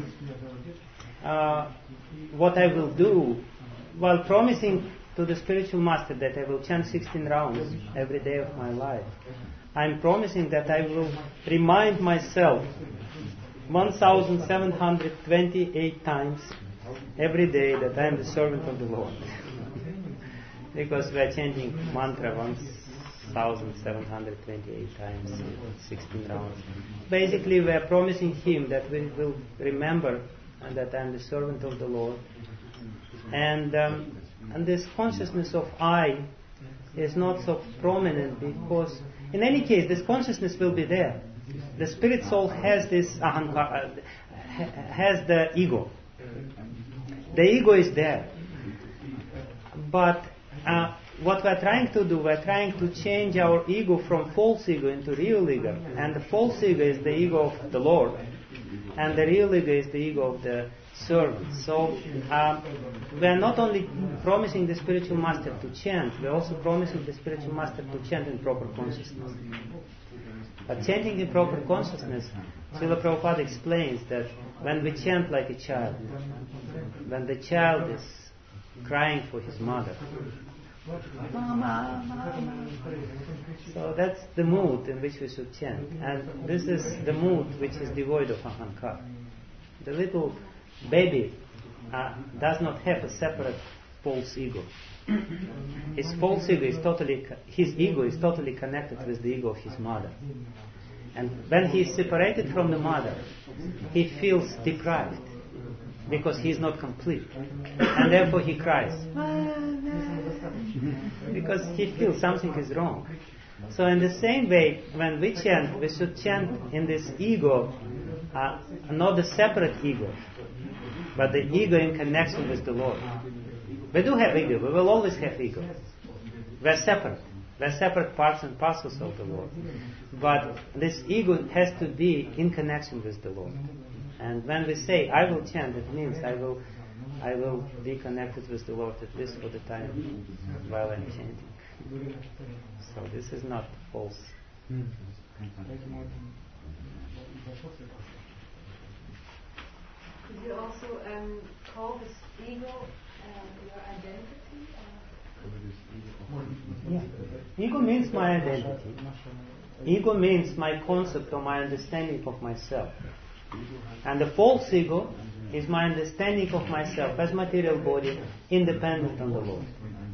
uh, what I will do, while promising to the spiritual master that I will chant sixteen rounds every day of my life, I'm promising that I will remind myself one thousand seven hundred twenty-eight times every day that I am the servant of the Lord. Because we are chanting mantra one thousand seven hundred twenty-eight times, sixteen rounds. Basically, we are promising Him that we will remember and that I am the servant of the Lord. And, um, and this consciousness of I is not so prominent because, in any case, this consciousness will be there. The spirit soul has this ahankara, has the ego. The ego is there. But uh, what we are trying to do, we are trying to change our ego from false ego into real ego. And the false ego is the ego of the Lord. And the real ego is the ego of the servant. So um, we are not only promising the spiritual master to chant, we are also promising the spiritual master to chant in proper consciousness. But chanting in proper consciousness, Srila Prabhupada explains that when we chant like a child, when the child is crying for his mother, Mama, Mama. So that's the mood in which we should chant. And this is the mood which is devoid of ahankar. The little baby uh, does not have a separate false ego. His false ego is totally, his ego is totally connected with the ego of his mother. And when he is separated from the mother, he feels deprived because he is not complete. And therefore he cries. Because he feels something is wrong. So in the same way, when we chant, we should chant in this ego, uh, not the separate ego, but the ego in connection with the Lord. We do have ego, we will always have ego. We are separate. We are separate parts and parcels of the Lord. But this ego has to be in connection with the Lord. And when we say, I will chant, it means I will I will be connected with the Lord at least for the time while I'm chanting. So this is not false. Could you also um, call this ego uh, your identity? Yeah. Ego means my identity. Ego means my concept or my understanding of myself. And the false ego is my understanding of myself as material body, independent on the Lord.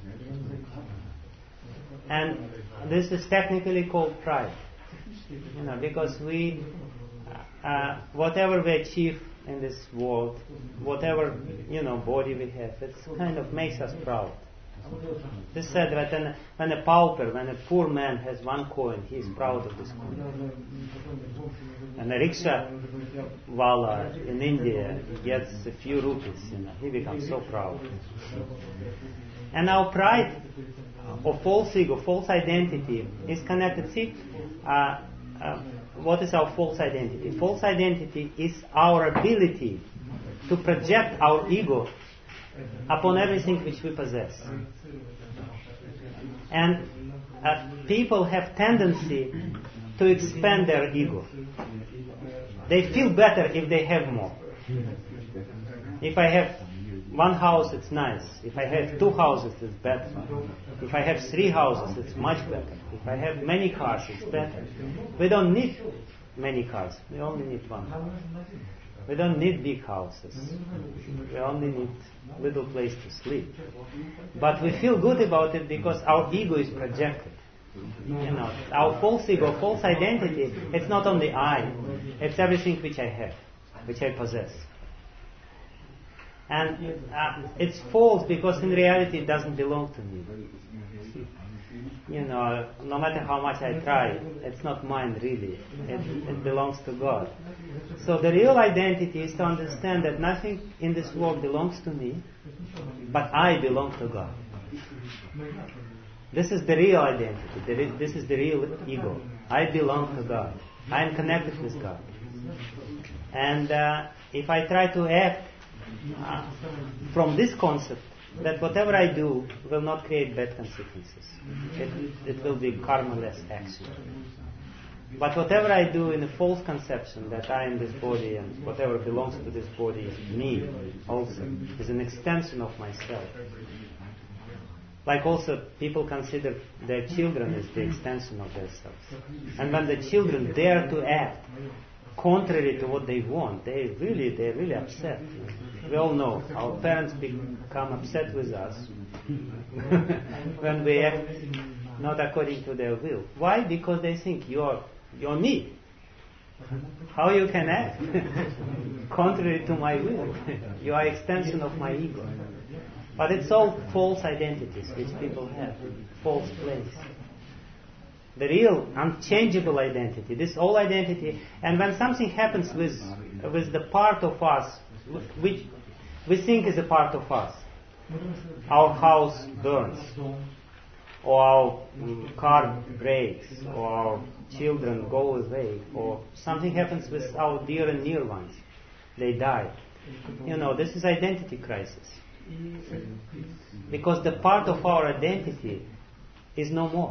And this is technically called pride. You know, because we, uh, whatever we achieve in this world, whatever, you know, body we have, it kind of makes us proud. This said that when a, when a pauper, when a poor man has one coin, he is proud of this coin. And a rickshaw wala in India gets a few rupees, you know, he becomes so proud. And our pride or false ego, false identity is connected. See, uh, uh, what is our false identity? False identity is our ability to project our ego upon everything which we possess. And uh, people have tendency to expand their ego. They feel better if they have more. If I have one house, it's nice. If I have two houses, it's better. If I have three houses, it's much better. If I have many cars, it's better. We don't need many cars. We only need one. We don't need big houses. We only need little place to sleep. But we feel good about it because our ego is projected. You know, our false ego, false identity, it's not only I, it's everything which I have, which I possess. And uh, it's false because in reality it doesn't belong to me. You know, no matter how much I try, it's not mine really. It, it belongs to God. So the real identity is to understand that nothing in this world belongs to me, but I belong to God. This is the real identity. This is the real ego. I belong to God. I am connected with God. And uh, if I try to act uh, from this concept, that whatever I do will not create bad consequences. It, it will be karma-less action. But whatever I do in a false conception that I am this body and whatever belongs to this body is me also, is an extension of myself. Like also people consider their children as the extension of themselves. And when the children dare to act contrary to what they want, they really, they're really upset. We all know our parents become upset with us when we act not according to their will. Why? Because they think you're you're me. How you can act contrary to my will? You are extension of my ego. But it's all false identities which people have, false place. The real, unchangeable identity, this all identity, and when something happens with with the part of us which we think is a part of us, our house burns, or our um, car breaks, or our children go away, or something happens with our dear and near ones, they die. You know, this is identity crisis. Because the part of our identity is no more.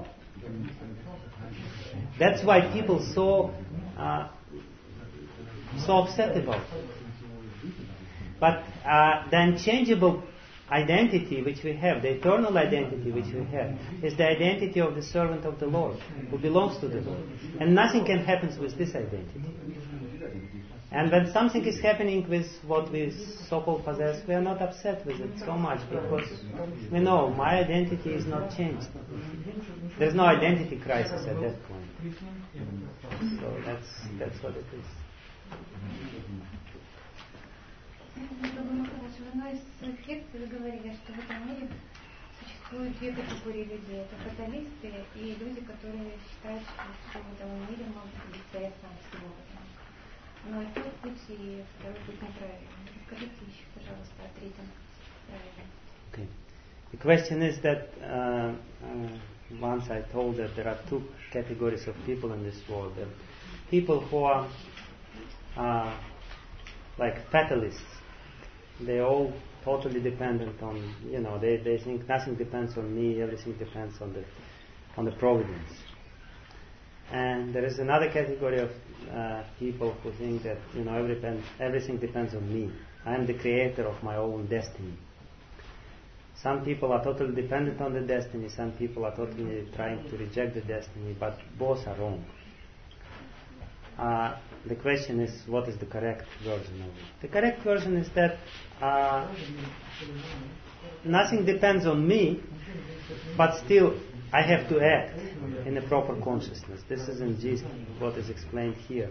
That's why people so uh, so upset about it. But uh, the unchangeable identity which we have, the eternal identity which we have, is the identity of the servant of the Lord, who belongs to the Lord. And nothing can happen with this identity. And when something is happening with what we so-called possess, we are not upset with it so much because we know my identity is not changed. There's no identity crisis at that point. So that's that's what it is. В одной из лекций вы говорили, что в этом мире существуют две категории людей. Это фаталисты и люди, которые считают, что в этом мире может быть средством всего. Но и тот путь, и второй путь неправильный. Расскажите еще, пожалуйста, о третьем правильном. Okay. The question is that uh, uh, once I told that there are two categories of people in this world. There are people who are uh, like fatalists. They're all totally dependent on, you know, they, they think nothing depends on me, everything depends on the on the providence. And there is another category of uh, people who think that, you know, every, everything depends on me. I am the creator of my own destiny. Some people are totally dependent on the destiny, some people are totally trying to reject the destiny, but both are wrong. Uh, the question is, what is the correct version of it? The correct version is that uh, nothing depends on me, but still I have to act in a proper consciousness. This is in gist what is explained here.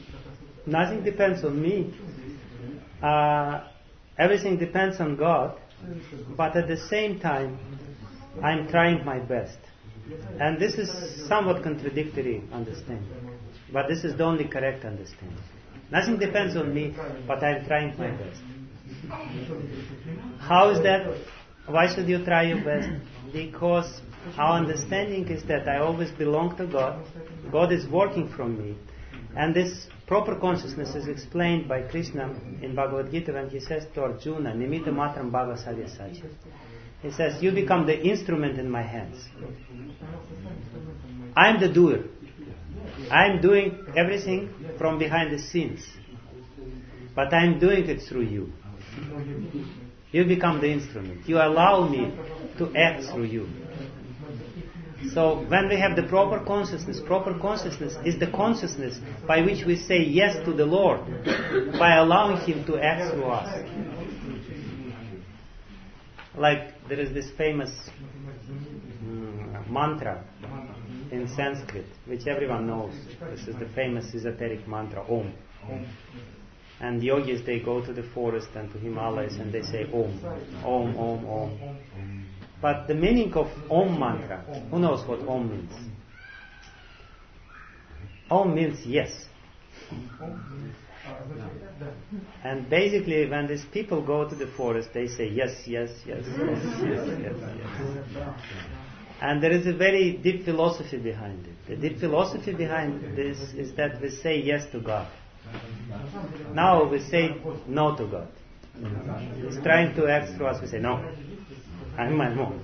Nothing depends on me. Uh, everything depends on God, but at the same time, I'm trying my best. And this is somewhat contradictory understanding. But this is the only correct understanding. Nothing depends on me, but I'm trying my best. How is that? Why should you try your best? Because our understanding is that I always belong to God. God is working from me. And this proper consciousness is explained by Krishna in Bhagavad Gita when he says to Arjuna, Nimitta matram bhava saryasachi. He says, you become the instrument in my hands. I'm the doer. I'm doing everything from behind the scenes. But I'm doing it through you. You become the instrument. You allow me to act through you. So when we have the proper consciousness, proper consciousness is the consciousness by which we say yes to the Lord, by allowing Him to act through us. Like there is this famous mm, mantra in Sanskrit, which everyone knows. This is the famous esoteric mantra, Om. And yogis, they go to the forest and to Himalayas and they say Om, Om, Om, Om. But the meaning of Om mantra, who knows what Om means? Om means yes. And basically when these people go to the forest, they say yes, yes, yes, yes, yes, yes, yes. And there is a very deep philosophy behind it. The deep philosophy behind this is that we say yes to God. Now we say no to God. He's trying to act through us. We say no. I'm my mom.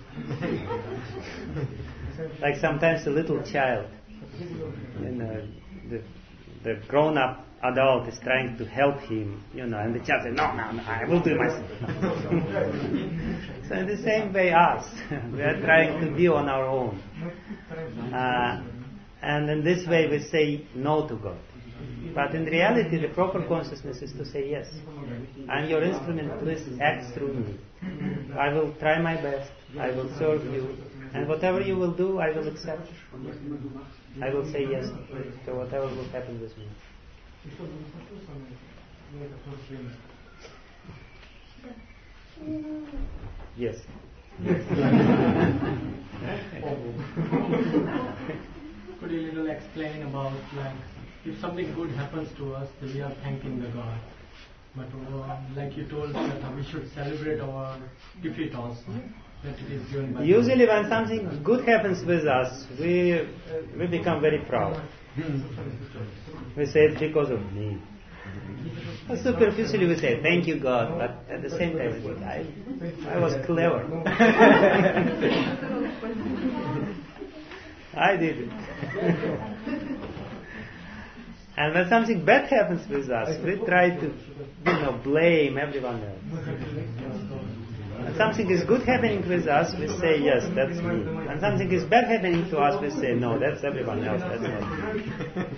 Like sometimes a little child, you know, the, the grown-up adult is trying to help him, you know, and the child says, no, no, no, I will do it myself. So in the same way us, we are trying to be on our own. Uh, and in this way we say no to God. But in reality, the proper consciousness is to say yes. I'm your instrument, please act through me. I will try my best, I will serve you, and whatever you will do, I will accept. I will say yes to whatever will happen with me. Yes. Could you little explain about, like, if something good happens to us, then we are thanking the God. But uh, like you told that we should celebrate our defeat also. That it is given by Usually when something good happens with us, we uh, we become very proud. We say it's because of me. But superficially we say, thank you God, but at the same time we think, I, I was clever. I did it. And when something bad happens with us, we try to, you know, blame everyone else. When something is good happening with us, we say, yes, that's me. When something is bad happening to us, we say, no, that's everyone else, that's not me.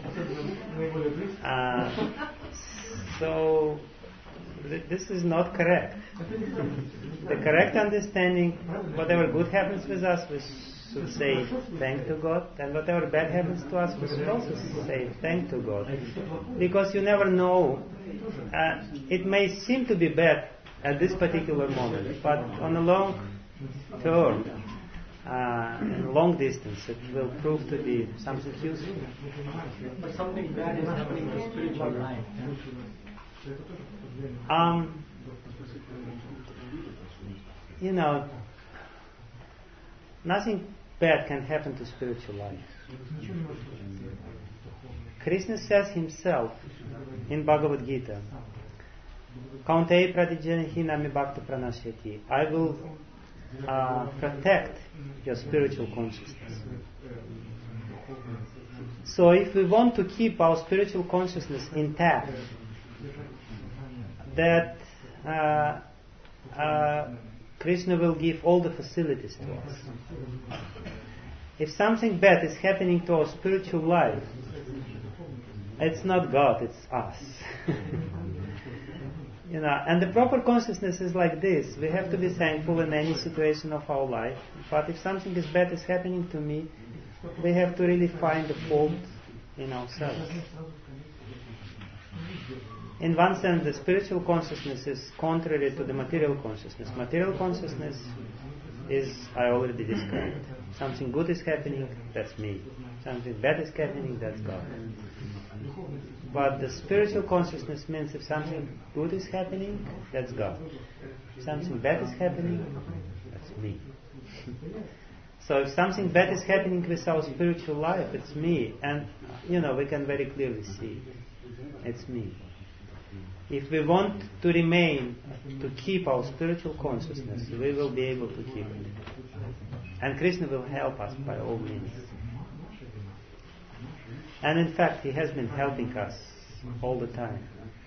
Uh, so, th- this is not correct. The correct understanding, whatever good happens with us, we should say thank to God, and whatever bad happens to us, we should also say thank to God. Because you never know, uh, it may seem to be bad at this particular moment, but on a long term, uh, in long distance, it will prove to be something useful. But something bad is happening to spiritual life. Um, you know, nothing bad can happen to spiritual life. Krishna says himself in Bhagavad Gita, Kaunteya pratijana me bhakta pranashyati. I will uh, protect your spiritual consciousness. So if we want to keep our spiritual consciousness intact, that uh, uh, Krishna will give all the facilities to us. If something bad is happening to our spiritual life, it's not God, it's us. You know, and the proper consciousness is like this. We have to be thankful in any situation of our life. But if something is bad is happening to me, we have to really find the fault in ourselves. in one sense, the spiritual consciousness is contrary to the material consciousness. Material consciousness is, I already described. Something good is happening, that's me. Something bad is happening, that's God. But the spiritual consciousness means if something good is happening, that's God. If something bad is happening, that's me. So if something bad is happening with our spiritual life, it's me. And, you know, we can very clearly see it's me. If we want to remain, to keep our spiritual consciousness, we will be able to keep it. And Krishna will help us by all means. And in fact, He has been helping us all the time.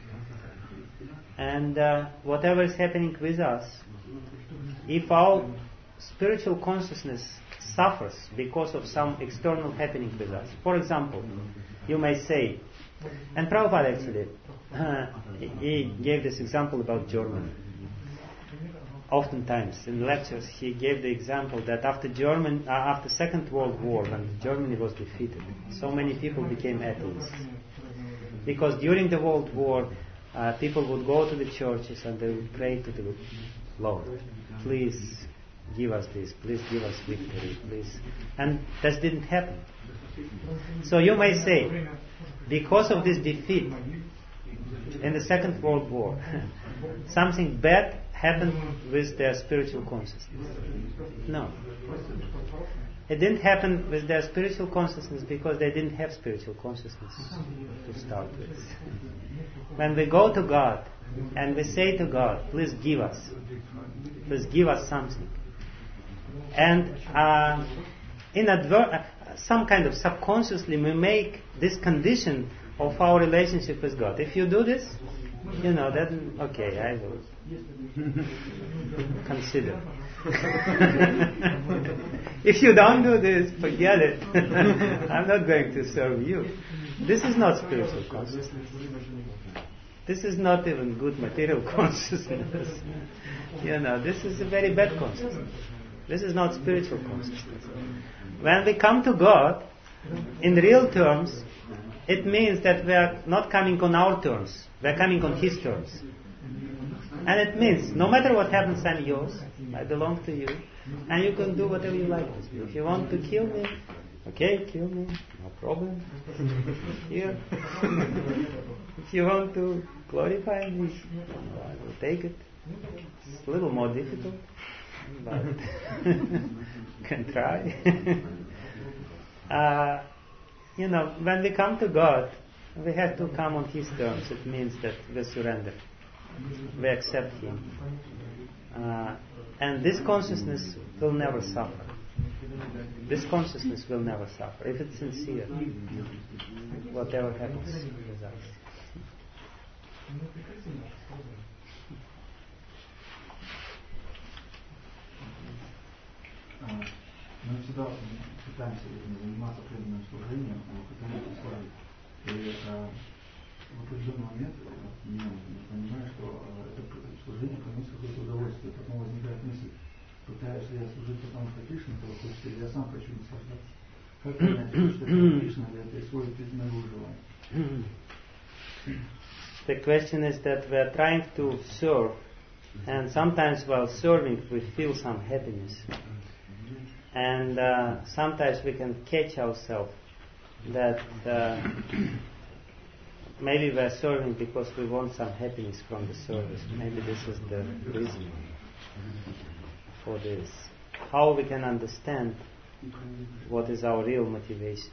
And uh, whatever is happening with us, if our spiritual consciousness suffers because of some external happening with us, for example, you may say, and Prabhupada actually, uh, he gave this example about Germany. Oftentimes in lectures he gave the example that after German, uh, after Second World War, when Germany was defeated, so many people became atheists. Because during the World War, uh, people would go to the churches and they would pray to the Lord, please give us this, please give us victory, please. And that didn't happen. So you may say, because of this defeat in the Second World War, something bad happened with their spiritual consciousness. No. It didn't happen with their spiritual consciousness because they didn't have spiritual consciousness to start with. When we go to God and we say to God, please give us, please give us something. And uh, inadver- uh, some kind of subconsciously we make this condition of our relationship with God. If you do this, you know, then okay, I will consider. If you don't do this, forget it. I'm not going to serve you. This is not spiritual consciousness. This is not even good material consciousness. You know, this is a very bad consciousness. This is not spiritual consciousness. When we come to God, in real terms, it means that we are not coming on our terms. We are coming on His terms. And it means, no matter what happens, I'm yours. I belong to you. And you can do whatever you like with me. If you want to kill me, okay, kill me. No problem. Here. If you want to glorify me, I will take it. It's a little more difficult, but can try. uh, you know, when we come to God, we have to come on His terms. It means that we surrender. We accept Him. Uh, and this consciousness will never suffer. This consciousness will never suffer if it's sincere, whatever happens with us. Мы всегда пытаемся заниматься преданным служением, мы пытаемся славить. И в определенный момент я понимаю, что это служение приносит какое-то удовольствие. Потом возникает мысль, пытаюсь ли я служить потому, что Кришна этого хочет, или я сам хочу наслаждаться. Как понять, что это Кришна, или это исходит из моего желания? The question is that we are trying to serve, and sometimes while serving we feel some happiness. And uh, sometimes we can catch ourselves that uh, maybe we are serving because we want some happiness from the service. Maybe this is the reason for this. How we can understand what is our real motivation?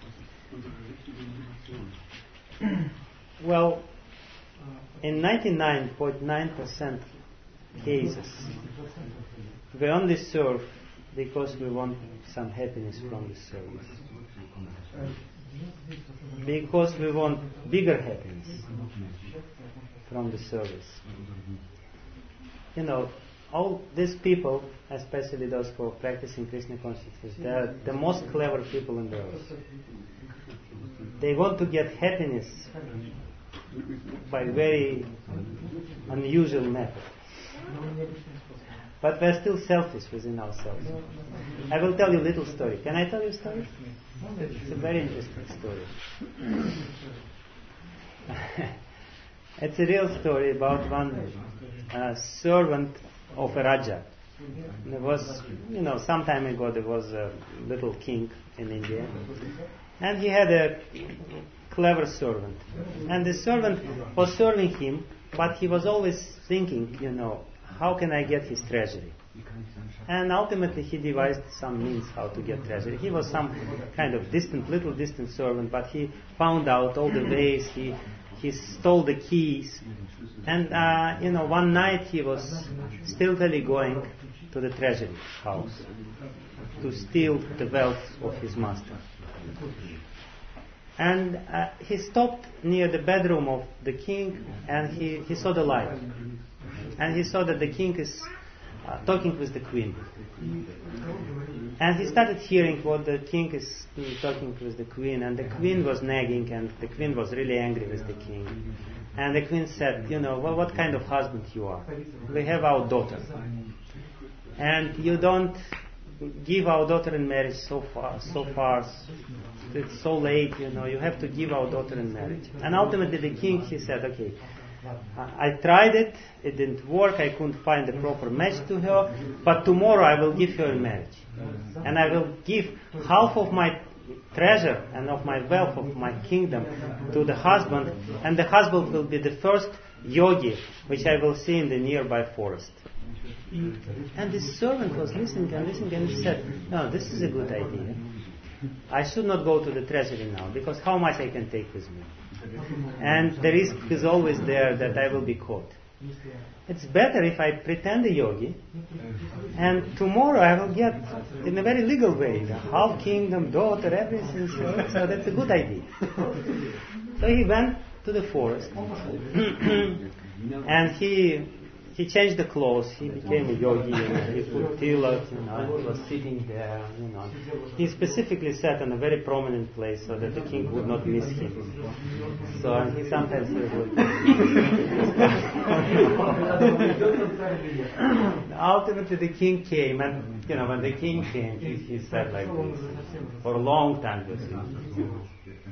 Well, in ninety-nine point nine percent cases, we only serve because we want some happiness from the service. Because we want bigger happiness from the service. You know, all these people, especially those who are practicing Krishna consciousness, they are the most clever people in the world. They want to get happiness by very unusual method. But we are still selfish within ourselves. I will tell you a little story. Can I tell you a story? It's a very interesting story. It's a real story about one uh, servant of a Raja. There was, you know, some time ago there was a little king in India, and he had a clever servant. And the servant was serving him, but he was always thinking, you know, how can I get his treasury? And ultimately he devised some means how to get treasury. He was some kind of distant, little distant servant, but he found out all the ways. He he stole the keys, and uh, you know, one night he was stealthily going to the treasury house to steal the wealth of his master. And uh, he stopped near the bedroom of the king, and he, he saw the light. And he saw that the king is uh, talking with the queen. And he started hearing what the king is talking with the queen, and the queen was nagging, and the queen was really angry with the king. And the queen said, you know, well, what kind of husband you are? We have our daughter. And you don't give our daughter in marriage so far, so far, it's so late, you know, you have to give our daughter in marriage. And ultimately the king, he said, okay, I tried it, it didn't work, I couldn't find the proper match to her, but tomorrow I will give her in marriage. And I will give half of my treasure and of my wealth, of my kingdom, to the husband, and the husband will be the first yogi which I will see in the nearby forest. And this servant was listening and listening, and he said, no, this is a good idea. I should not go to the treasury now, because how much I can take with me? And the risk is always there that I will be caught. It's better if I pretend a yogi, and tomorrow I will get, in a very legal way, the half kingdom, daughter, everything. So, so that's a good idea. So he went to the forest, and he he changed the clothes. He became a yogi, and he put tilak, you know, and he was sitting there, you know. He specifically sat in a very prominent place so that the king would not miss him. So and he sometimes he would. Ultimately, the king came, and you know, when the king came, he, he sat like this for a long time with him.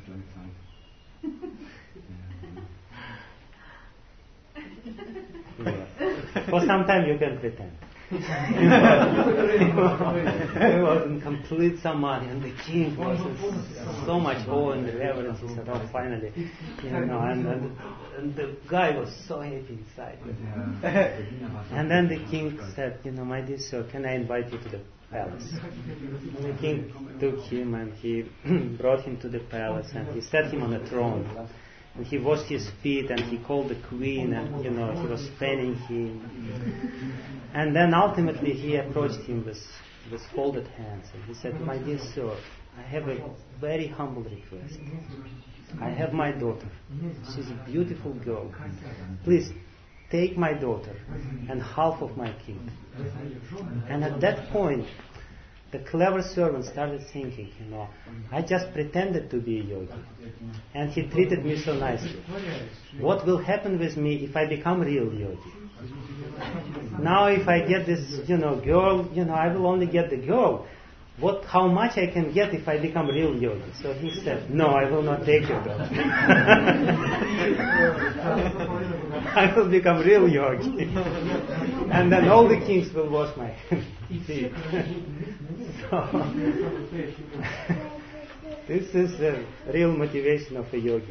Yeah. For some time you can pretend. He was in complete samadhi, and the king was in so much awe and reverence. He said, "Oh, finally, you know." And, and, and the guy was so happy inside. And then the king said, "You know, my dear sir, can I invite you to the palace?" And the king took him and he brought him to the palace, and he set him on a throne. And he washed his feet, and he called the queen, and you know, he was fanning him. And then ultimately he approached him with, with folded hands, and he said, "My dear sir, I have a very humble request. I have my daughter. She's a beautiful girl. Please take my daughter and half of my kingdom." And at that point, the clever servant started thinking, you know, I just pretended to be a yogi, and he treated me so nicely. What will happen with me if I become real yogi? Now if I get this, you know, girl, you know, I will only get the girl. What, how much I can get if I become real yogi? So he said, "No, I will not take your daughter. I will become real yogi. And then all the kings will wash my feet." So, this is the real motivation of a yogi.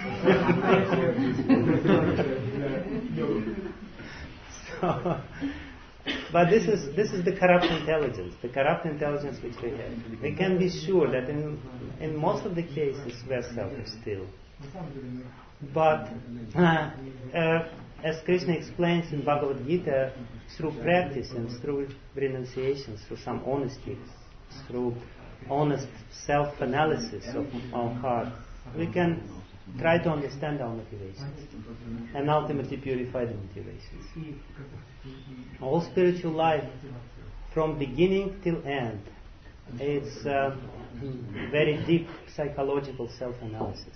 So, but this is this is the corrupt intelligence, the corrupt intelligence which we have. We can be sure that in in most of the cases we are selfish still. But uh, uh, as Krishna explains in Bhagavad Gita, through practice and through renunciation, through some honesty, through honest self-analysis of our heart, we can try to understand our motivations and ultimately purify the motivations. All spiritual life, from beginning till end, it's uh, very deep psychological self-analysis.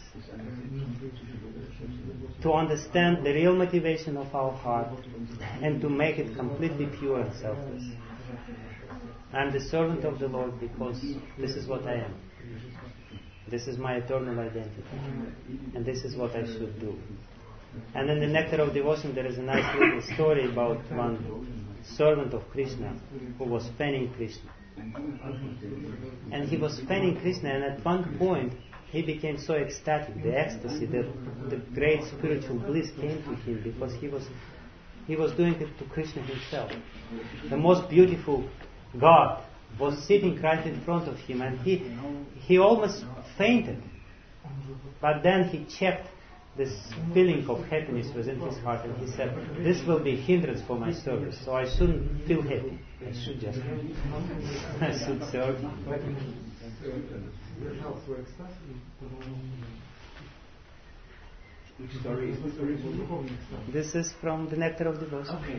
To understand the real motivation of our heart and to make it completely pure and selfless. I am the servant of the Lord because this is what I am. This is my eternal identity. And this is what I should do. And in the Nectar of Devotion there is a nice little story about one servant of Krishna who was fanning Krishna. And he was fanning Krishna, and at one point he became so ecstatic, the ecstasy, the, the great spiritual bliss came to him because he was he was doing it to Krishna himself. The most beautiful God was sitting right in front of him, and he he almost fainted. But then he checked this feeling of happiness within his heart, and he said, "This will be a hindrance for my service, so I shouldn't feel happy. I should just I should serve." Which story is this? This is from the Nectar of Devotion. Okay.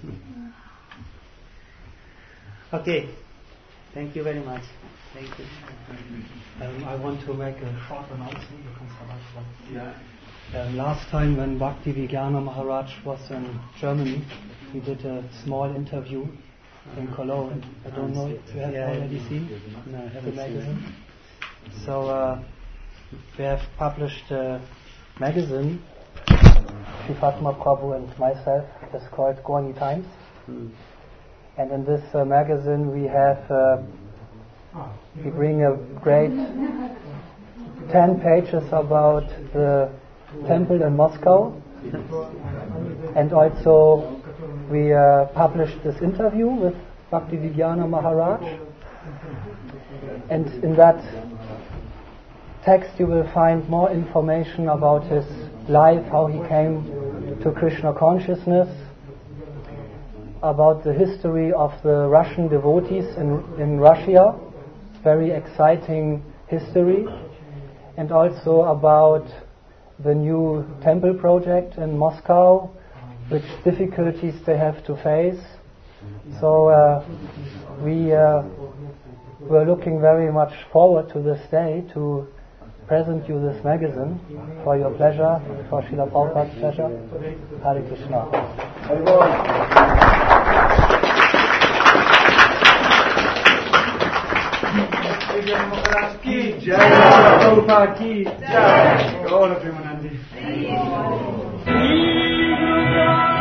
Okay. Thank you very much. Thank you. Um, I want to make a short announcement. You can start from. Yeah. Um, last time when Bhakti Vigyana Maharaj was in Germany, we did a small interview in Cologne. I don't know if you have Yeah, already seen No, I the haven't seen magazine. So uh, we have published a magazine, Shifatma Prabhu and myself. It's called Gorni Times. Hmm. And in this uh, magazine we have uh, we bring a great ten pages about the temple in Moscow, and also we uh, published this interview with Bhakti Vigyana Maharaj, and in that text you will find more information about his life, how he came to Krishna consciousness, about the history of the Russian devotees in, in Russia, very exciting history, and also about the new temple project in Moscow, which difficulties they have to face. So uh, we uh, were looking very much forward to this day to present you this magazine for your pleasure, for Srila Prabhupada's pleasure. Hare Krishna. की जय, प्रभुपाद की जय, गौर प्रेमानंदी।